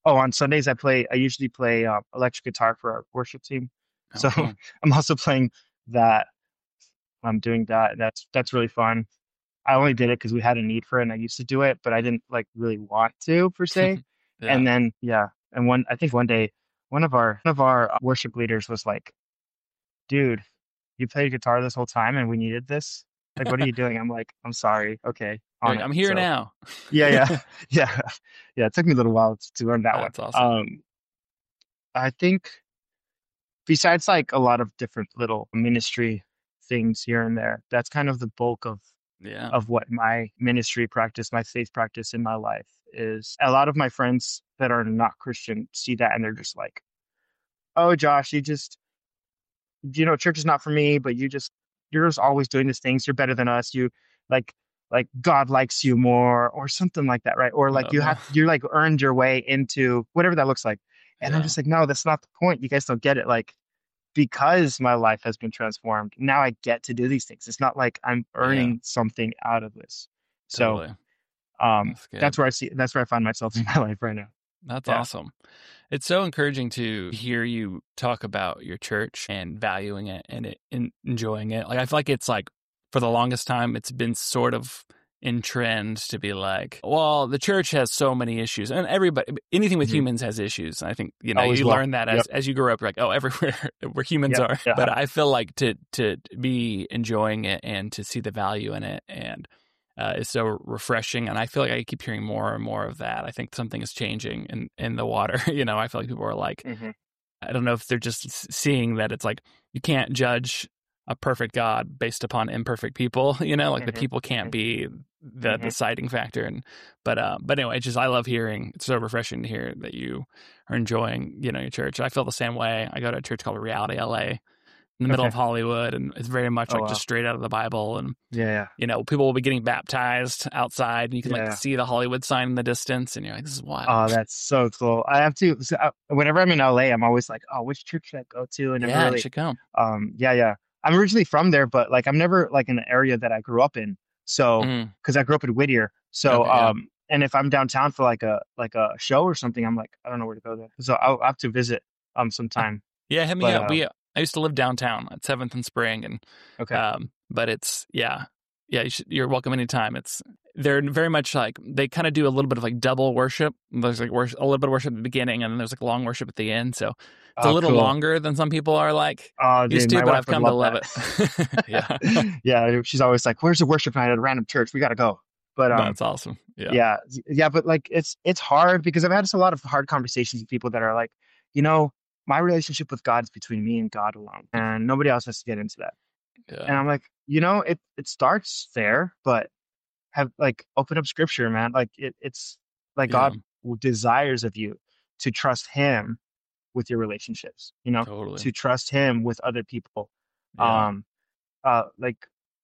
Oh, on Sundays I usually play electric guitar for our worship team. Oh, So cool. I'm also playing that. I'm doing that. That's really fun. I only did it because we had a need for it and I used to do it, but I didn't like really want to per se. Yeah. And then yeah, and I think one day one of our worship leaders was like, "Dude, you played guitar this whole time and we needed this. Like, what are you doing?" I'm like, "I'm sorry. Okay, You're on like, it." I'm here So now. yeah, yeah, yeah, yeah. It took me a little while to learn that one. That's awesome. I think besides like a lot of different little ministry things here and there, that's kind of the bulk Yeah. of what my ministry practice, my faith practice in my life is. A lot of my friends that are not Christian see that and they're just like, "Oh, Josh, church is not for me, but you're just always doing these things. You're better than us. You like God likes you more or something like that, right? Or like No, no. you like earned your way into whatever that looks like." And I'm Yeah. just like, "No, that's not the point. You guys don't get it. Like because my life has been transformed, now I get to do these things. It's not like I'm Yeah. earning something out of this." So Totally. That's good. that's where I find myself in my life right now. That's Yeah. awesome. It's so encouraging to hear you talk about your church and valuing it and enjoying it. Like I feel like it's like for the longest time it's been sort of in trend to be like, well, the church has so many issues, and everybody, anything with Hmm. humans has issues. And I think Always you will. learn that Yep. as you grow up. You're like, oh, everywhere where humans Yep. are. Yeah. But I feel like to be enjoying it and to see the value in it and is so refreshing, and I feel like I keep hearing more and more of that. I think something is changing in the water. I feel like people are like, Hmm. I don't know if they're just seeing that it's like you can't judge a perfect God based upon imperfect people. Like the Hmm. people can't Hmm. be the Hmm. deciding factor. And but anyway, it's just I love hearing. It's so refreshing to hear that you are enjoying your church. I feel the same way. I go to a church called Reality LA in the middle of Okay. Hollywood, and it's very much Oh like just wow. straight out of the Bible. And Yeah. people will be getting baptized outside, and you can Yeah. like Yeah. see the Hollywood sign in the distance, and you're like, this is Oh, wild. that's so cool. I have to, so, whenever I'm in LA, I'm always like, "Oh, which church should I go to?" I never Yeah, you really, should come. yeah, yeah. I'm originally from there, but like, I'm never like in the area that I grew up in. So, Mm, because I grew up in Whittier. So, okay, yeah. and if I'm downtown for like a show or something, I'm like, I don't know where to go there. So I'll have to visit, sometime. Yeah, hit me But, up. I used to live downtown at 7th and Spring, and okay. but it's yeah. You're welcome anytime. They're very much like they kind of do a little bit of like double worship. There's like worship, a little bit of worship at the beginning, and then there's like long worship at the end. So it's a Oh, little cool. longer than some people are like Oh, used dude, to, my but wife I've would come to love love that. it. Yeah, Yeah, she's always like, "Where's the worship night at a random church? We gotta go." But that's awesome. Yeah, yeah, yeah, but like it's hard because I've had a lot of hard conversations with people that are like, you know, my relationship with God is between me and God alone, and nobody else has to get into that. And yeah, I'm like, it starts there, but have like open up scripture, man. Like it's like yeah. God desires of you to trust Him with your relationships, Totally. to trust Him with other people. Yeah, Um, like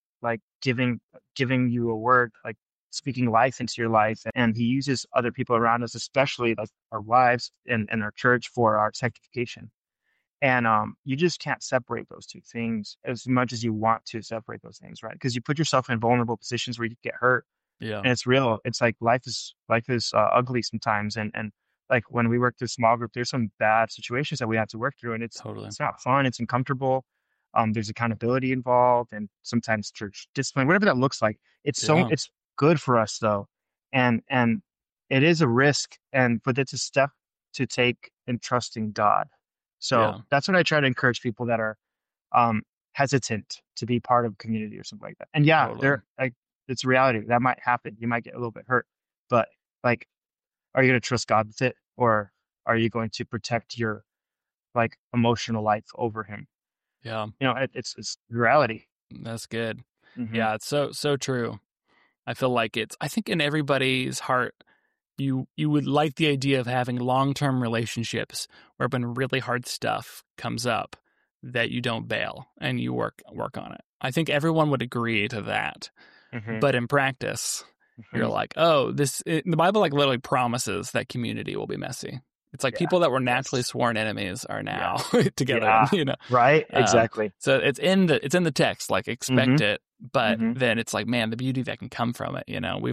giving you a word, like speaking life into your life, and he uses other people around us, especially like our wives and our church, for our sanctification. And you just can't separate those two things as much as you want to separate those things, right? Because you put yourself in vulnerable positions where you get hurt, yeah, and it's real. It's like life is ugly sometimes, and like when we work through small group, there's some bad situations that we have to work through, and totally. it's not fun. It's uncomfortable. There's accountability involved, and sometimes church discipline, whatever that looks like. Yeah, It's good for us though, and it is a risk, but it's a step to take in trusting God. So yeah, that's what I try to encourage people that are um, hesitant to be part of a community or something like that. And yeah, totally. it's reality that might happen. You might get a little bit hurt, but like, are you going to trust God with it, or are you going to protect your like emotional life over Him? Yeah, It's reality. that's good. Hmm. Yeah, it's so true. I feel like I think in everybody's heart, you would like the idea of having long-term relationships where when really hard stuff comes up that you don't bail and you work on it. I think everyone would agree to that. Hmm. But in practice, you're Hmm. like, oh, the Bible like literally promises that community will be messy. It's like Yeah. people that were naturally Yes. sworn enemies are Yeah. now together, Yeah. and. Right. Um, Exactly. so it's in the text, like Hmm. expect it, but Hmm. then it's like, man, the beauty that can come from it.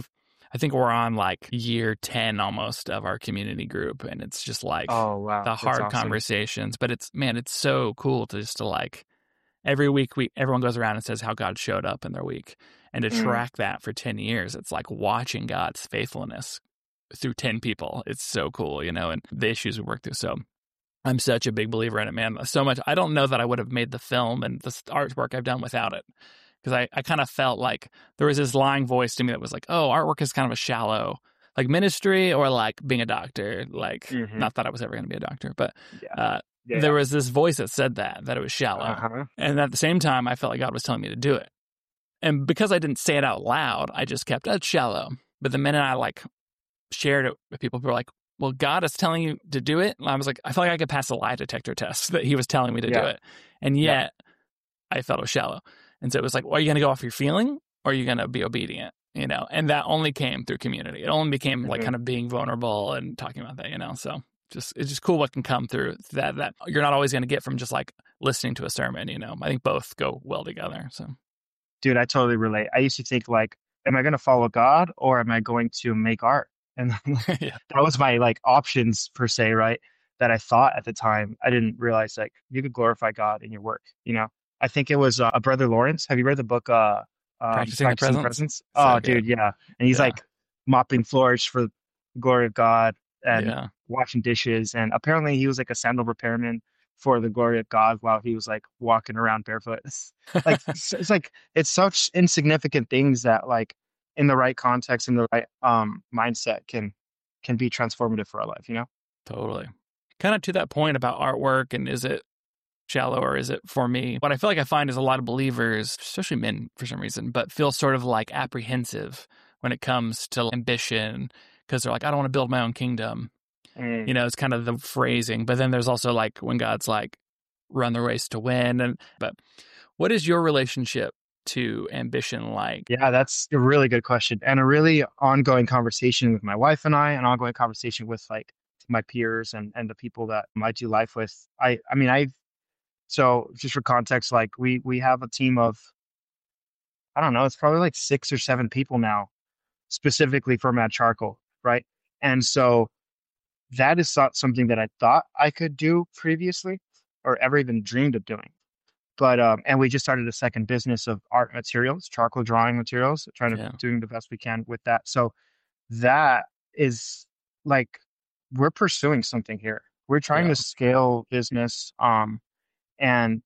I think we're on like year 10 almost of our community group. And it's just like Oh, wow. the That's hard awesome. conversations. But it's so cool to just to like every week everyone goes around and says how God showed up in their week. And to Mm, track that for 10 years, it's like watching God's faithfulness through 10 people. It's so cool, and the issues we work through. So I'm such a big believer in it, man. So much. I don't know that I would have made the film and the artwork I've done without it. Because I kind of felt like there was this lying voice to me that was like, oh, artwork is kind of a shallow, like ministry or like being a doctor. Like, hmm not that I was ever going to be a doctor, but Yeah. there Yeah. was this voice that said that it was shallow. Uh-huh. And at the same time, I felt like God was telling me to do it. And because I didn't say it out loud, I just kept, it's shallow. But the minute I like shared it with people who were like, well, God is telling you to do it. And I was like, I felt like I could pass a lie detector test that he was telling me to do Yeah. it. And Yeah. yet I felt it was shallow. And so it was like, well, are you going to go off your feeling or are you going to be obedient? And that only came through community. It only became like hmm kind of being vulnerable and talking about that. So it's just cool what can come through that you're not always going to get from just like listening to a sermon. I think both go well together. So, Dude, I totally relate. I used to think like, am I going to follow God or am I going to make art? And yeah. that was my like options per se, right? That I thought at the time. I didn't realize like you could glorify God in your work. I think it was Brother Lawrence. Have you read the book Practicing the Practicing presence. Presence? So Oh, good. dude, yeah. And he's Yeah. like mopping floors for the glory of God and Yeah. washing dishes. And apparently he was like a sandal repairman for the glory of God while he was like walking around barefoot. Like it's like it's such insignificant things that like in the right context, in the right mindset can be transformative for our life. Totally. Kind of to that point about artwork and is it shallow or is it for me? What I feel like I find is a lot of believers, especially men for some reason, but feel sort of like apprehensive when it comes to ambition because they're like, I don't want to build my own kingdom. Mm. It's kind of the phrasing. But then there's also like when God's like, run the race to win. But what is your relationship to ambition like? Yeah, that's a really good question and a really ongoing conversation with my wife and an ongoing conversation with like my peers and the people that I do life with. I mean, so just for context, like we have a team of, I don't know, it's probably like 6 or 7 people now, specifically for Mad Charcoal, right? And so that is not something that I thought I could do previously or ever even dreamed of doing. But and we just started a second business of art materials, charcoal drawing materials, trying to Yeah. doing the best we can with that. So that is like we're pursuing something here. We're trying Yeah. to scale business, and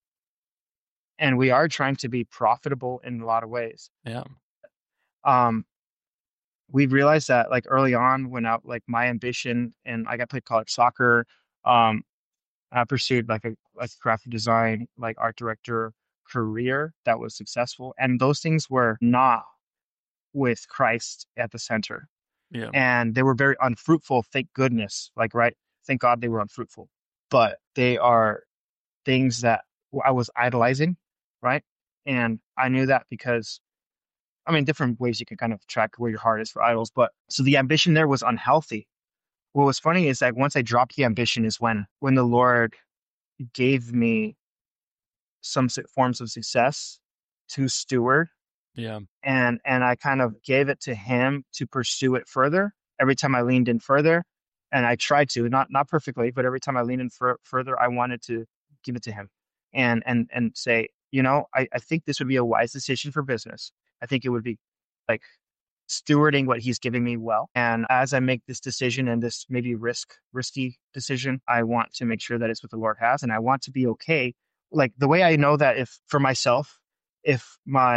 we are trying to be profitable in a lot of ways. Yeah. Um, we realized that like early on when I like my ambition and I got played college soccer, um, I pursued like a graphic design, like art director career that was successful. And those things were not with Christ at the center. Yeah. And they were very unfruitful, thank goodness. Like, right? Thank God they were unfruitful. But they are things that I was idolizing, right? And I knew that because, I mean, different ways you can kind of track where your heart is for idols. But so the ambition there was unhealthy. What was funny is that once I dropped the ambition is when the Lord gave me some forms of success to steward, Yeah. and I kind of gave it to him to pursue it further. Every time I leaned in further, and I tried to, not perfectly, but every time I leaned in further, I wanted to give it to him and say, I think this would be a wise decision for business. I think it would be like stewarding what he's giving me well. And as I make this decision and this maybe risky decision, I want to make sure that it's what the Lord has. And I want to be okay. Like the way I know that if for myself, if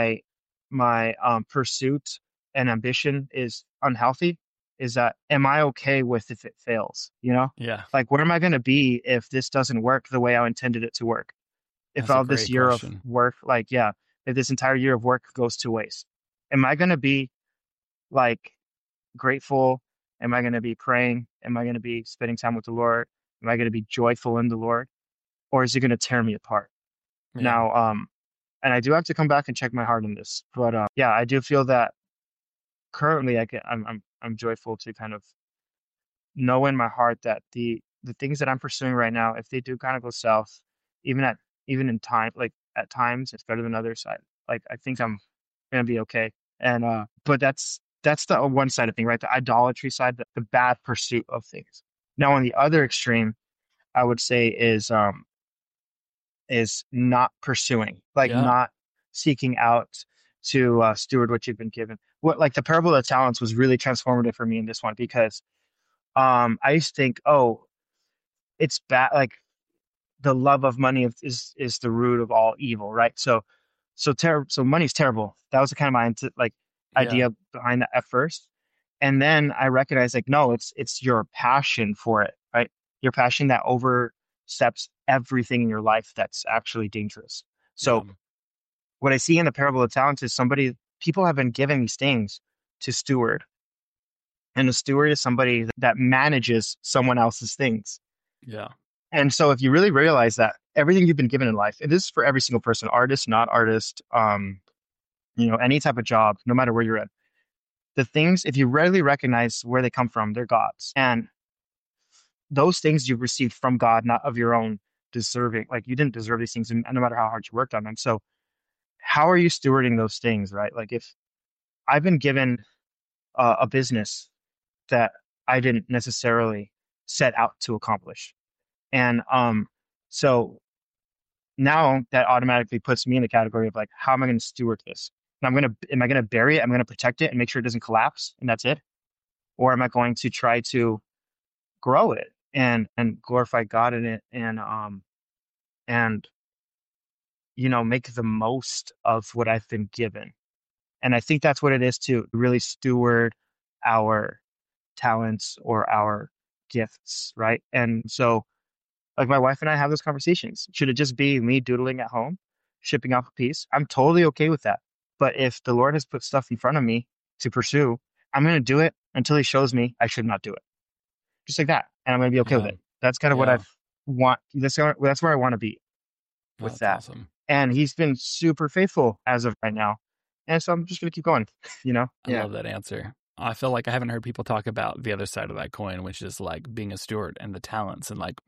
my pursuit and ambition is unhealthy, is that am I okay with if it fails? Yeah. Like where am I going to be if this doesn't work the way I intended it to work? If That's a all this great year of question. work, like, yeah, if this entire year of work goes to waste, am I going to be like grateful? Am I going to be praying? Am I going to be spending time with the Lord? Am I going to be joyful in the Lord? Or is it going to tear me apart? Yeah. Now, and I do have to come back and check my heart in this, but yeah, I do feel that currently I'm joyful to kind of know in my heart that the things that I'm pursuing right now, if they do kind of go south, even at even in time, like at times it's better than others. I think I'm gonna be okay. And but that's the one side of thing, right? The idolatry side, the bad pursuit of things. Now, on the other extreme, I would say is not pursuing, like Yeah. not seeking out to steward what you've been given. What like the parable of the talents was really transformative for me in this one because I used to think, oh, it's bad. Like the love of money is the root of all evil, right? So money's terrible. That was the kind of my like Yeah. idea behind that at first, and then I recognized like no, it's your passion for it, right? Your passion that oversteps everything in your life that's actually dangerous. Yeah. So what I see in the parable of talents is people have been given these things to steward, and a steward is somebody that manages someone else's things. Yeah. And so if you really realize that everything you've been given in life, and this is for every single person, artist, not artist, any type of job, no matter where you're at, the things, if you really recognize where they come from, they're God's. And those things you've received from God, not of your own deserving. Like you didn't deserve these things, and no matter how hard you worked on them. So how are you stewarding those things, right? Like if I've been given a business that I didn't necessarily set out to accomplish. And so now that automatically puts me in the category of like, how am I going to steward this? And am I going to bury it? I'm going to protect it and make sure it doesn't collapse and that's it? Or am I going to try to grow it and glorify God in it and make the most of what I've been given? And I think that's what it is to really steward our talents or our gifts, right? And so like my wife and I have those conversations. Should it just be me doodling at home, shipping off a piece? I'm totally okay with that. But if the Lord has put stuff in front of me to pursue, I'm going to do it until he shows me I should not do it. Just like that. And I'm going to be okay with Yeah. it. That's kind of what Yeah. that's where I want to be with That's that. awesome. And he's been super faithful as of right now. And so I'm just going to keep going, I Yeah. love that answer. I feel like I haven't heard people talk about the other side of that coin, which is like being a steward and the talents and like,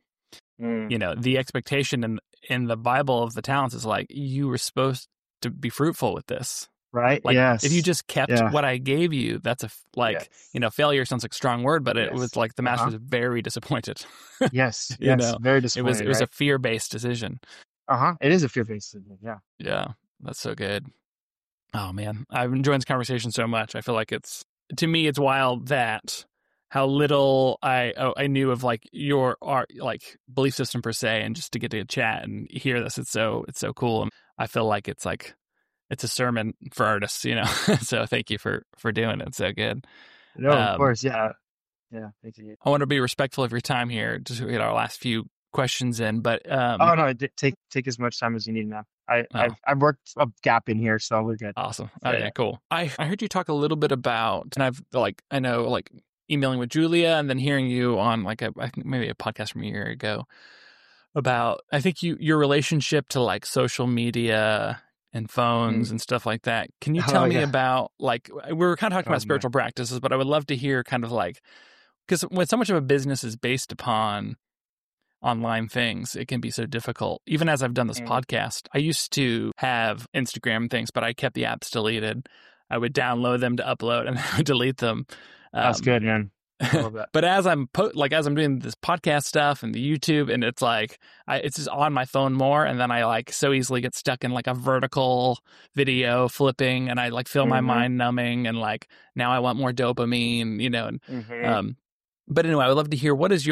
the expectation in the Bible of the talents is like, you were supposed to be fruitful with this. Right. Like Yes. if you just kept Yeah. what I gave you, that's Yes. failure sounds like a strong word, but it Yes. was like the master was very disappointed. Yes. You Yes. know, Very it disappointed. was right? a fear-based decision. It is a fear-based decision. Yeah. Yeah, that's so good. Oh man, I've enjoyed this conversation so much. I feel like to me, it's wild that how little I knew of like your art, like belief system per se, and just to get to chat and hear this, it's so cool. And I feel like it's a sermon for artists, So thank you for doing it. It's so good. No, of course. Yeah. Yeah. Thank you. I want to be respectful of your time here. Just to get our last few questions in, but Oh no, take as much time as you need now. I've worked a gap in here, so we're good. Awesome. So, Okay, cool. I heard you talk a little bit about, and I know emailing with Julia and then hearing you on I think maybe a podcast from a year ago about, I think your relationship to like social media and phones and stuff like that. Can you tell me about we were kind of talking about spiritual practices, but I would love to hear kind of like, because when so much of a business is based upon online things, it can be so difficult. Even as I've done this podcast, I used to have Instagram things, but I kept the apps deleted. I would download them to upload and I would delete them. That's good, man. I love that. But as I'm as I'm doing this podcast stuff and the YouTube, and it's like it's just on my phone more, and then I so easily get stuck in like a vertical video flipping, and I feel my mind numbing, and now I want more dopamine, and but anyway, I would love to hear what is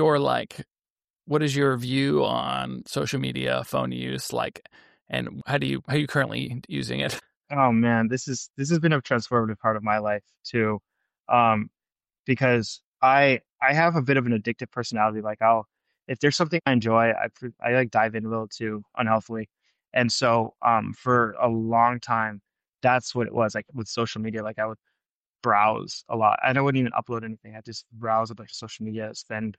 your view on social media, phone use, and how are you currently using it? Oh man, this has been a transformative part of my life too, because I have a bit of an addictive personality. Like if there's something I enjoy, I dive in a little too unhealthily, and so for a long time, that's what it was like with social media. Like I would browse a lot, and I wouldn't even upload anything. I just browse a bunch of social media, spend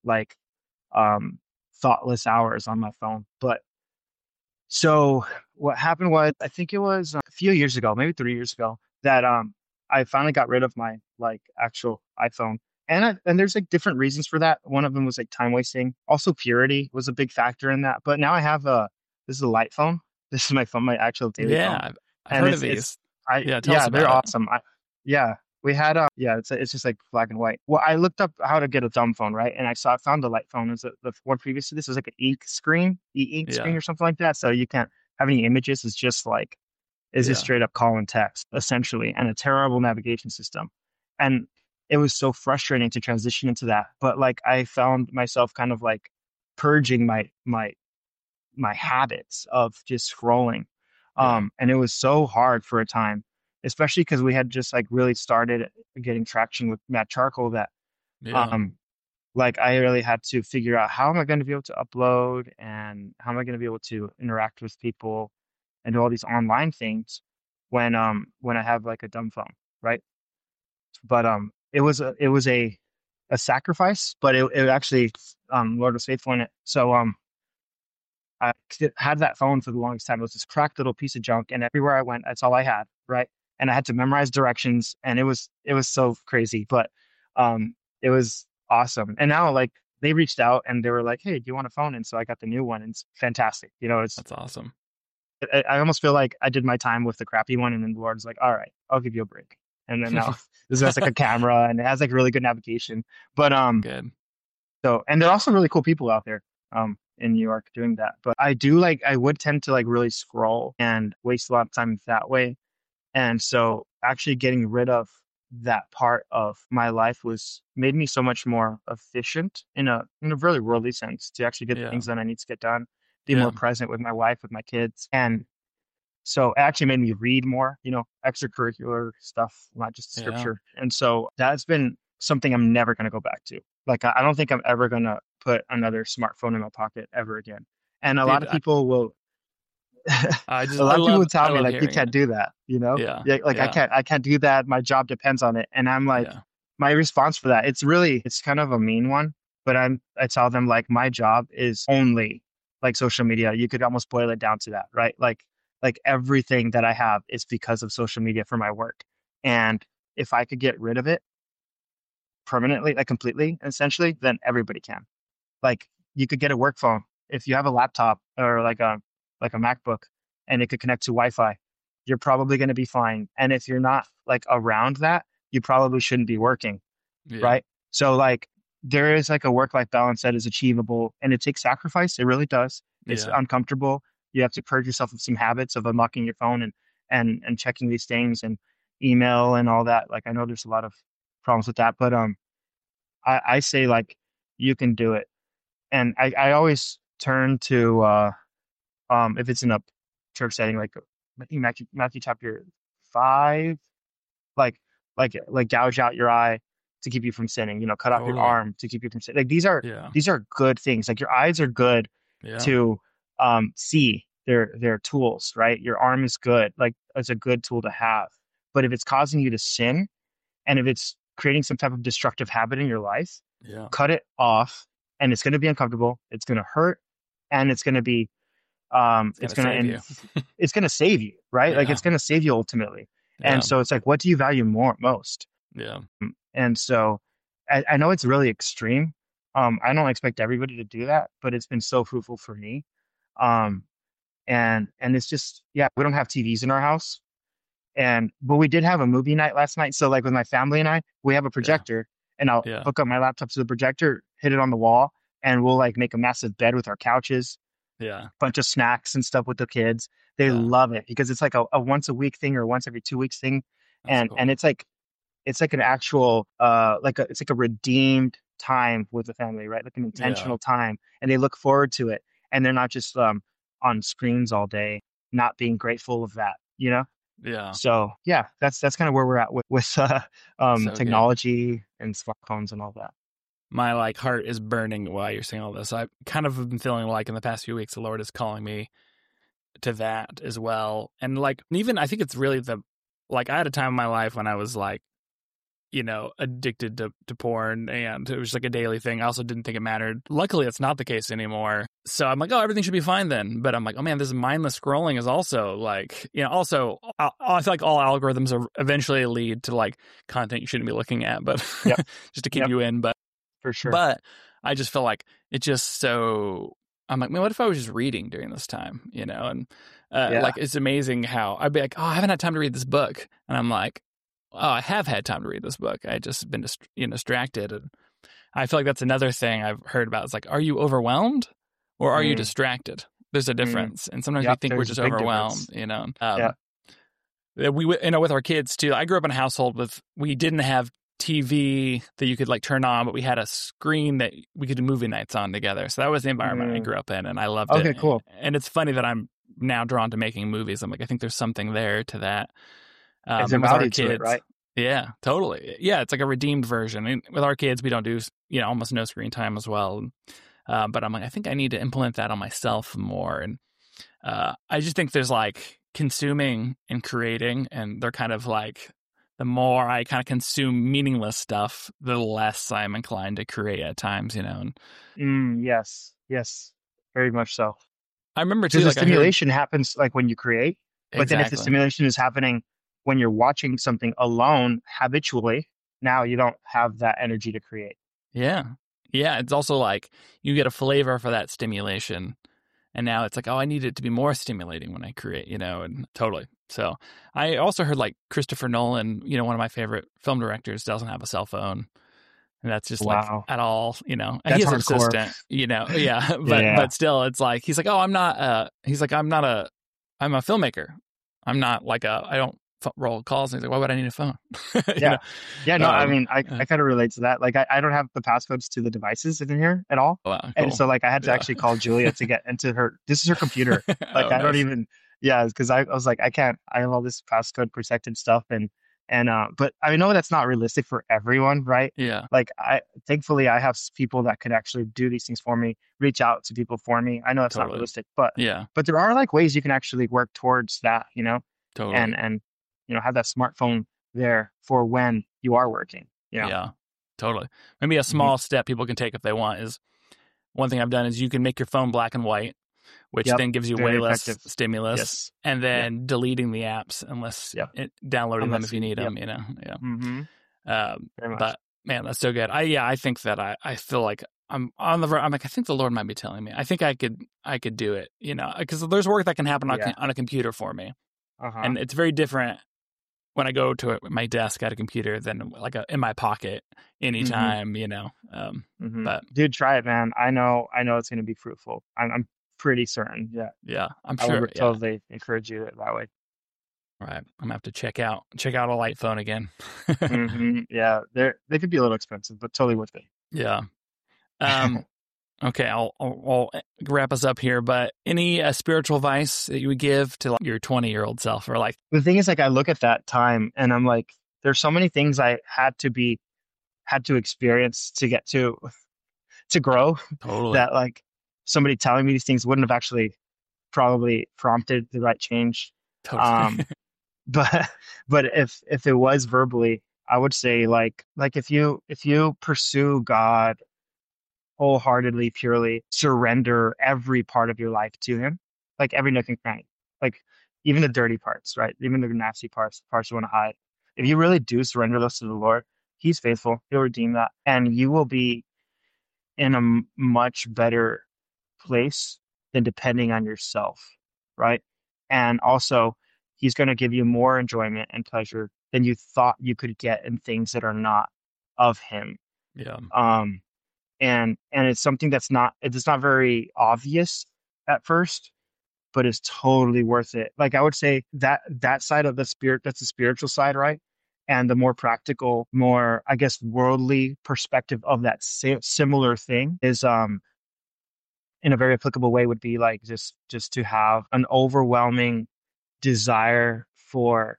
thoughtless hours on my phone. But so what happened was, I think it was a few years ago, maybe 3 years ago, that I finally got rid of my actual iPhone. And there's different reasons for that. One of them was time wasting. Also purity was a big factor in that. But now I have this is a light phone. This is my phone, my actual daily phone. I've heard of these. Tell us about they're it. awesome. We had it's just like black and white. Well, I looked up how to get a dumb phone, right? And I found the light phone. Is the one previous to this was like an ink screen Yeah. or something like that. So you can't have any images. It's just Yeah. straight up call and text essentially, and a terrible navigation system. And it was so frustrating to transition into that. But like I found myself kind of like purging my habits of just scrolling. Yeah. And it was so hard for a time, especially because we had just like really started getting traction with Matt Charcoal that Yeah. um like I really had to figure out how am I going to be able to upload and how am I going to be able to interact with people and do all these online things when I have like a dumb phone, right? But it was a sacrifice, but it actually Lord was faithful in it. So I had that phone for the longest time. It was this cracked little piece of junk, and everywhere I went, that's all I had, right? And I had to memorize directions, and it was so crazy, but it was awesome. And now like they reached out and they were like, "Hey, do you want a phone?" And so I got the new one, and it's fantastic. That's awesome. I almost feel like I did my time with the crappy one, and then the Lord's like, "All right, I'll give you a break." And then now this has like a camera and it has like really good navigation. But Good. so, and there are also really cool people out there in New York doing that. But I would tend to like really scroll and waste a lot of time that way. And so actually getting rid of that part of my life was made me so much more efficient in a really worldly sense to actually get the Yeah. things that I need to get done, be Yeah. more present with my wife, with my kids. And so it actually made me read more, extracurricular stuff, not just Yeah. scripture. And so that's been something I'm never going to go back to. Like, I don't think I'm ever going to put another smartphone in my pocket ever again. And a lot Dude, of people will, a I lot of people love would tell me like, you hearing can't it. do that, Yeah. Yeah, like Yeah. I can't do that. My job depends on it. And I'm like, Yeah. my response for that, it's kind of a mean one, but I tell them like, my job is only like social media. You could almost boil it down to that, right? Like everything that I have is because of social media for my work. And if I could get rid of it permanently, like completely, essentially, then everybody can. Like you could get a work phone if you have a laptop or like a MacBook and it could connect to Wi-Fi, you're probably going to be fine. And if you're not like around that, you probably shouldn't be working, Yeah. right? So like there is like a work-life balance that is achievable and it takes sacrifice. It really does. It's Yeah. uncomfortable. You have to purge yourself of some habits of unlocking your phone and checking these things and email and all that. Like I know there's a lot of problems with that, but I say like you can do it. And I always turn to if it's in a church setting, like I think Matthew chapter 5, like like gouge out your eye to keep you from sinning, cut off your Totally. arm to keep you from sinning. Like Yeah. these are good things. Like your eyes are good Yeah. to see. They're tools, right? Your arm is good. Like it's a good tool to have. But if it's causing you to sin and if it's creating some type of destructive habit in your life, Yeah. cut it off and it's going to be uncomfortable. It's going to hurt and it's going to be It's gonna save you. it's going to save you, right? Like Yeah. it's going to save you ultimately. And Yeah. so it's like, what do you value most? Yeah. And so I know it's really extreme. I don't expect everybody to do that, but it's been so fruitful for me. Um, and it's just, yeah, we don't have TVs in our house. But we did have a movie night last night. So like with my family and I, we have a Yeah. projector and I'll Yeah. hook up my laptop to the projector, hit it on the wall, and we'll like make a massive bed with our couches, Yeah. bunch of snacks and stuff with the kids. They Yeah. love it because it's like a once a week thing or once every 2 weeks thing. That's And cool. it's like an actual it's like a redeemed time with the family, right? Like an Yeah. intentional time. And they look forward to it. And they're not just on screens all day, not being grateful of that. Yeah. So yeah, that's kind of where we're at with So good. technology and smartphones and all that. My like heart is burning while you're saying all this. I kind of been feeling like in the past few weeks the Lord is calling me to that as well. And like even I think it's really I had a time in my life when I was like, addicted to porn and it was like a daily thing. I also didn't think it mattered. Luckily it's not the case anymore. So I'm like, oh, everything should be fine then. But I'm like, oh man, this mindless scrolling is also like, also I feel like all algorithms are eventually lead to like content you shouldn't be looking at, but Yep, just to keep yep, you in. for sure. But I just feel like it's just so. I'm like, man, what if I was just reading during this time, And Yeah, like, it's amazing how I'd be like, oh, I haven't had time to read this book, and I'm like, I have had time to read this book. I just been distracted. And I feel like that's another thing I've heard about. It's like, are you overwhelmed or are you distracted? There's a difference. And sometimes we think we're just overwhelmed, Yeah. With our kids too. I grew up in a household we didn't have TV that you could like turn on, but we had a screen that we could do movie nights on together. So that was the environment I grew up in, and I loved it. Okay, cool. And it's funny that I'm now drawn to making movies. I'm like, I think there's something there to that. It's a value to it, right? Yeah, totally. Yeah, it's like a redeemed version. And with our kids, we don't do, almost no screen time as well. But I'm like, I think I need to implement that on myself more. And I just think there's like consuming and creating, and they're kind of like, the more I kind of consume meaningless stuff, the less I'm inclined to create at times, And Yes, very much so. I remember too, the stimulation happens like when you create, but then if the stimulation is happening when you're watching something alone habitually, now you don't have that energy to create. Yeah. It's also like you get a flavor for that stimulation, and now it's like, oh, I need it to be more stimulating when I create, and totally. So I also heard like Christopher Nolan, one of my favorite film directors, doesn't have a cell phone. And that's just like at all, and that's he's hardcore. Consistent, yeah. But still, it's like, he's like, oh, I'm a filmmaker. I'm not like I don't roll calls. And he's like, why would I need a phone? I mean, I kind of relate to that. Like I don't have the passcodes to the devices in here at all. Wow, cool. And so like I had to actually call Julia to get into this is her computer. Like I don't even, because I was like, I can't, I have all this passcode protected stuff. But I know that's not realistic for everyone, right? Yeah. Like thankfully I have people that could actually do these things for me, reach out to people for me. I know that's not realistic, but there are like ways you can actually work towards that, Totally. And have that smartphone there for when you are working. Yeah, totally. Maybe a small step people can take if they want is, one thing I've done is you can make your phone black and white, which then gives you way less stimulus, and then deleting the apps unless downloading them if you need them, Yeah. But man, that's so good. I think that I feel like I'm on the. I'm like, I think the Lord might be telling me. I think I could do it, because there's work that can happen on a computer for me, and it's very different when I go to my desk at a computer than like in my pocket anytime, But dude, try it, man. I know it's going to be fruitful. I'm pretty certain. Yeah, I'm sure. I would totally encourage you that way. All right, I'm gonna have to check out a light phone again. Yeah, they could be a little expensive, but totally worth it. Yeah. Okay, I'll wrap us up here. But any spiritual advice that you would give to your 20-year-old self, or like the thing is, like I look at that time and I'm like, there's so many things I had to experience to get to grow. Totally. That like somebody telling me these things wouldn't have actually probably prompted the right change. Totally. But if it was verbally, I would say like if you pursue God wholeheartedly, purely, surrender every part of your life to Him, like every nook and cranny, like even the dirty parts, right? Even the nasty parts you want to hide. If you really do surrender those to the Lord, He's faithful. He'll redeem that, and you will be in a much better place than depending on yourself, right? And also, He's going to give you more enjoyment and pleasure than you thought you could get in things that are not of Him. Yeah. And it's something it's not very obvious at first, but it's totally worth it. Like I would say that side of the spirit, that's the spiritual side, right? And the more practical, more, I guess, worldly perspective of that similar thing is, in a very applicable way, would be like just to have an overwhelming desire for,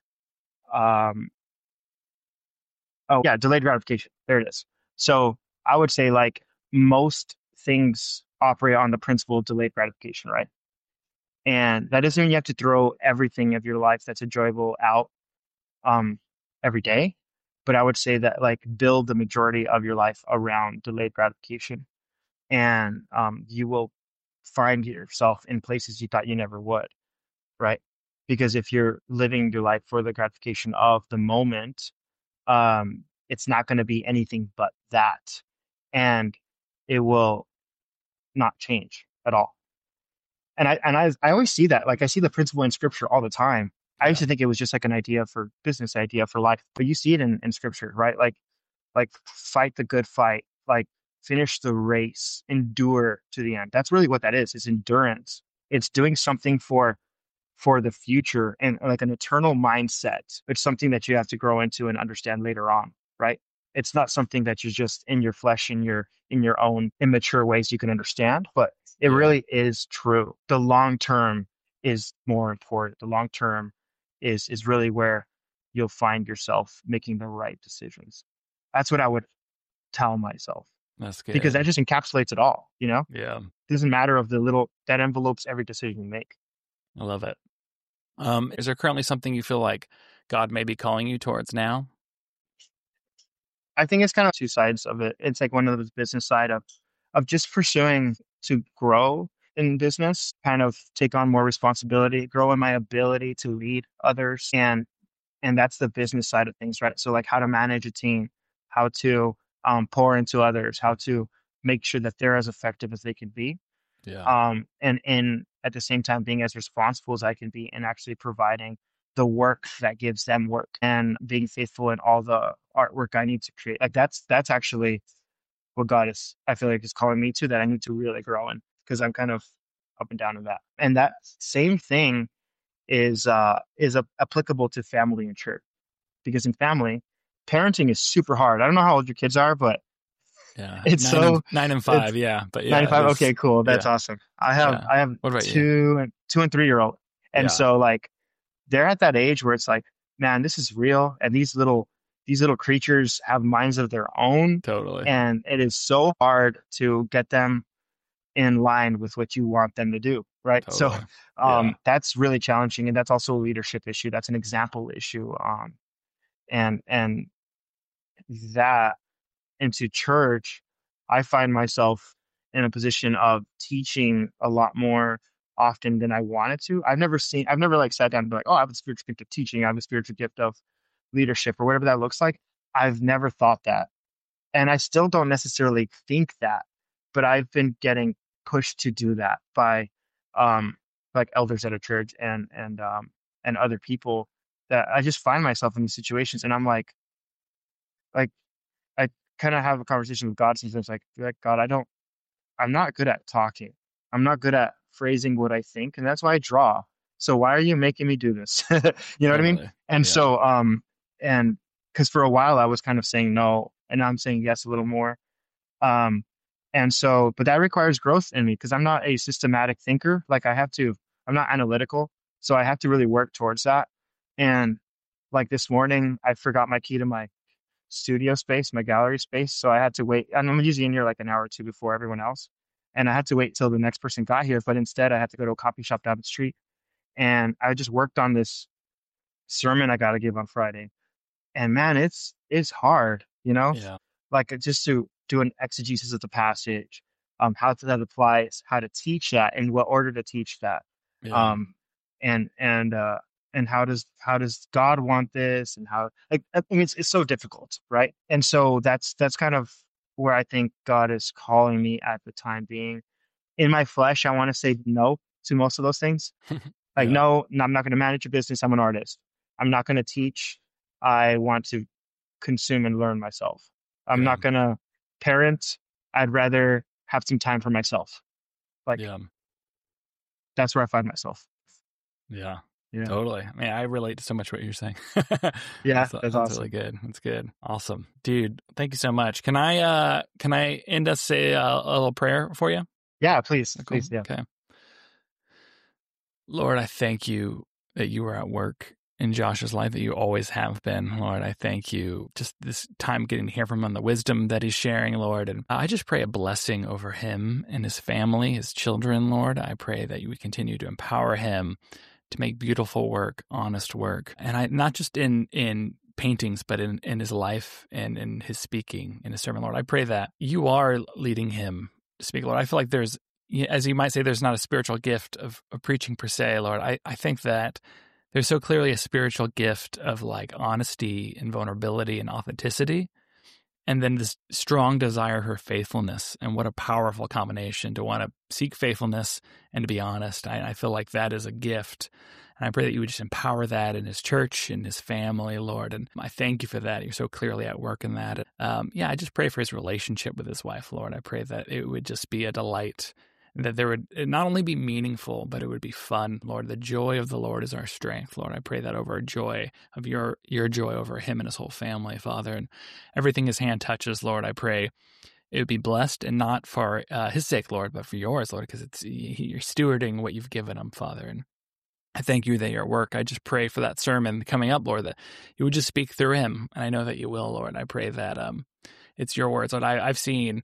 delayed gratification. There it is. So I would say like most things operate on the principle of delayed gratification, right? And that doesn't mean you have to throw everything of your life that's enjoyable out every day. But I would say that like build the majority of your life around delayed gratification. And you will find yourself in places you thought you never would, right? Because if you're living your life for the gratification of the moment, it's not going to be anything but that. And it will not change at all. And I always see that. Like I see the principle in Scripture all the time I Yeah. used to think it was just like an idea for business idea for life, but you see it in scripture, right? Like fight the good fight, like finish the race, endure to the end. That's really what that is. It's endurance. It's doing something for the future and like an eternal mindset. It's something that you have to grow into and understand later on, right? It's not something that you're just in your flesh in your own immature ways you can understand, but it Yeah. really is true. The long term is more important. The long term is really where you'll find yourself making the right decisions. That's what I would tell myself That's because that good. just encapsulates it all, you know? Yeah. It doesn't matter of the little that envelopes every decision you make. I love it. Is there currently something you feel like God may be calling you towards now? I think it's kind of two sides of it. It's like one of the business side of just pursuing to grow in business, kind of take on more responsibility, grow in my ability to lead others, and that's the business side of things, right? So like how to manage a team, how to pour into others, how to make sure that they're as effective as they can be, Yeah. and at the same time being as responsible as I can be in actually providing the work that gives them work and being faithful in all the artwork I need to create. Like that's actually what God is, I feel like, is calling me to that I need to really grow in because I'm kind of up and down in that. And that same thing is applicable to family and church because in family, parenting is super hard. I don't know how old your kids are, but Yeah. it's so Nine and it's five. Yeah. But yeah, it 95. is. Okay, cool. That's Yeah. awesome. Yeah. I have What about you? two and 3 year old. And Yeah. so like they're at that age where it's like, man, this is real. And these little creatures have minds of their own. Totally. And it is so hard to get them in line with what you want them to do. Right. So Totally. Yeah. that's really challenging. And that's also a leadership issue. That's an example issue. And that into church, I find myself in a position of teaching a lot more often than I wanted to. I've never like sat down and be like, oh, I have a spiritual gift of teaching. I have a spiritual gift of leadership or whatever that looks like. I've never thought that. And I still don't necessarily think that, but I've been getting pushed to do that by, um, like elders at a church and other people that I just find myself in these situations. And I'm like, I kind of have a conversation with God sometimes, like God, I'm not good at talking. I'm not good at phrasing what I think, and that's why I draw. So why are you making me do this? You know what I mean? Totally. And Yeah. so, and because for a while I was kind of saying no, and now I'm saying yes a little more. Um, and so, but that requires growth in me because I'm not a systematic thinker. I'm not analytical, so I have to really work towards that. And like this morning, I forgot my key to my studio space, my gallery space. So I had to wait. And I'm usually in here like an hour or two before everyone else. And I had to wait till the next person got here. But instead, I had to go to a coffee shop down the street. And I just worked on this sermon I got to give on Friday. And man, it's hard, you know, Yeah. like just to do an exegesis of the passage, how to that applies, how to teach that, and what order to teach that, Yeah. um, and and uh, and how does God want this, and how like I mean it's so difficult, right? And so that's kind of where I think God is calling me at the time being. In my flesh, I want to say no to most of those things. Like Yeah. no, I'm not going to manage a business. I'm an artist. I'm not going to teach. I want to consume and learn myself. I'm Yeah. not gonna parent. I'd rather have some time for myself. Like Yeah. that's where I find myself. Yeah. Yeah. Totally. I mean, I relate to so much what you're saying. Yeah, That's that's really awesome. good. That's good. Awesome. Dude, thank you so much. Can I end us say a little prayer for you? Yeah, please, Cool. please, yeah. Okay. Lord, I thank you that you are at work in Josh's life, that you always have been. Lord, I thank you just this time getting to hear from him, the wisdom that he's sharing, Lord. And I just pray a blessing over him and his family, his children, Lord. I pray that you would continue to empower him to make beautiful work, honest work. And I not just in paintings, but in his life and in his speaking, in his sermon, Lord. I pray that you are leading him to speak, Lord. I feel like there's, as you might say, there's not a spiritual gift of preaching per se, Lord. I think that there's so clearly a spiritual gift of like honesty and vulnerability and authenticity. And then this strong desire for faithfulness. And what a powerful combination to want to seek faithfulness and to be honest. I feel like that is a gift. And I pray that you would just empower that in his church, in his family, Lord. And I thank you for that. You're so clearly at work in that. I just pray for his relationship with his wife, Lord. I pray that it would just be a delight, that there would not only be meaningful, but it would be fun, Lord. The joy of the Lord is our strength, Lord. I pray that over joy of your joy over him and his whole family, Father, and everything his hand touches, Lord. I pray it would be blessed, and not for his sake, Lord, but for yours, Lord, because you're stewarding what you've given him, Father. And I thank you that your work. I just pray for that sermon coming up, Lord, that you would just speak through him, and I know that you will, Lord. I pray that it's your words, Lord. I've seen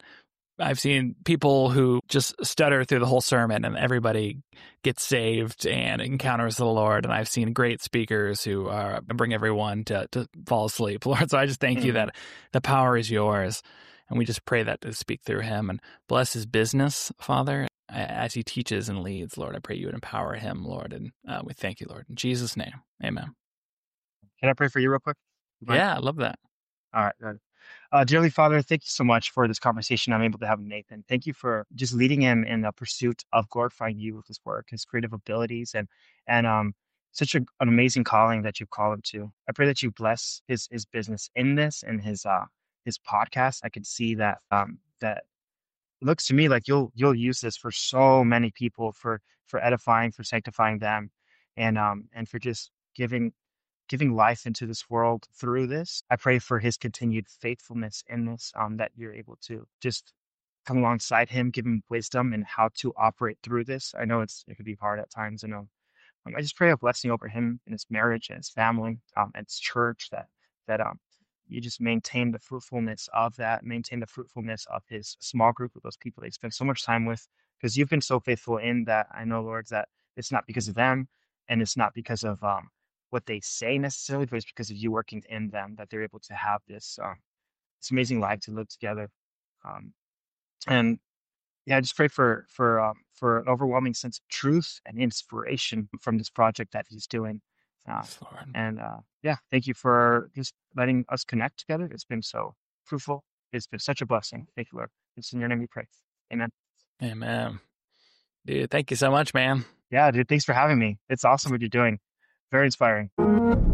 people who just stutter through the whole sermon and everybody gets saved and encounters the Lord. And I've seen great speakers who bring everyone to fall asleep, Lord. So I just thank you that the power is yours. And we just pray that to speak through him, and bless his business, Father, as he teaches and leads, Lord. I pray you would empower him, Lord. And we thank you, Lord. In Jesus' name, amen. Can I pray for you real quick? Yeah, I love that. All right, good. Dearly Father, thank you so much for this conversation I'm able to have with Nathan. Thank you for just leading him in the pursuit of glorifying you with his work, his creative abilities, and such an amazing calling that you've called him to. I pray that you bless his business in this and his podcast. I can see that that it looks to me like you'll use this for so many people, for edifying, for sanctifying them, and for just giving life into this world through this. I pray for his continued faithfulness in this, that you're able to just come alongside him, give him wisdom and how to operate through this. I know it could be hard at times. I know. I just pray a blessing over him and his marriage and his family, and his church, that you just maintain the fruitfulness of that, maintain the fruitfulness of his small group of those people that he spent so much time with, because you've been so faithful in that. I know, Lord, that it's not because of them, and it's not because of what they say necessarily, but it's because of you working in them that they're able to have this amazing life to live together. Um, and yeah, I just pray for an overwhelming sense of truth and inspiration from this project that he's doing. Yes, Lord. Yeah, thank you for just letting us connect together. It's been so fruitful. It's been such a blessing. Thank you, Lord. It's in your name we pray. Amen. Amen. Dude, thank you so much, man. Yeah, dude, thanks for having me. It's awesome what you're doing. Very inspiring.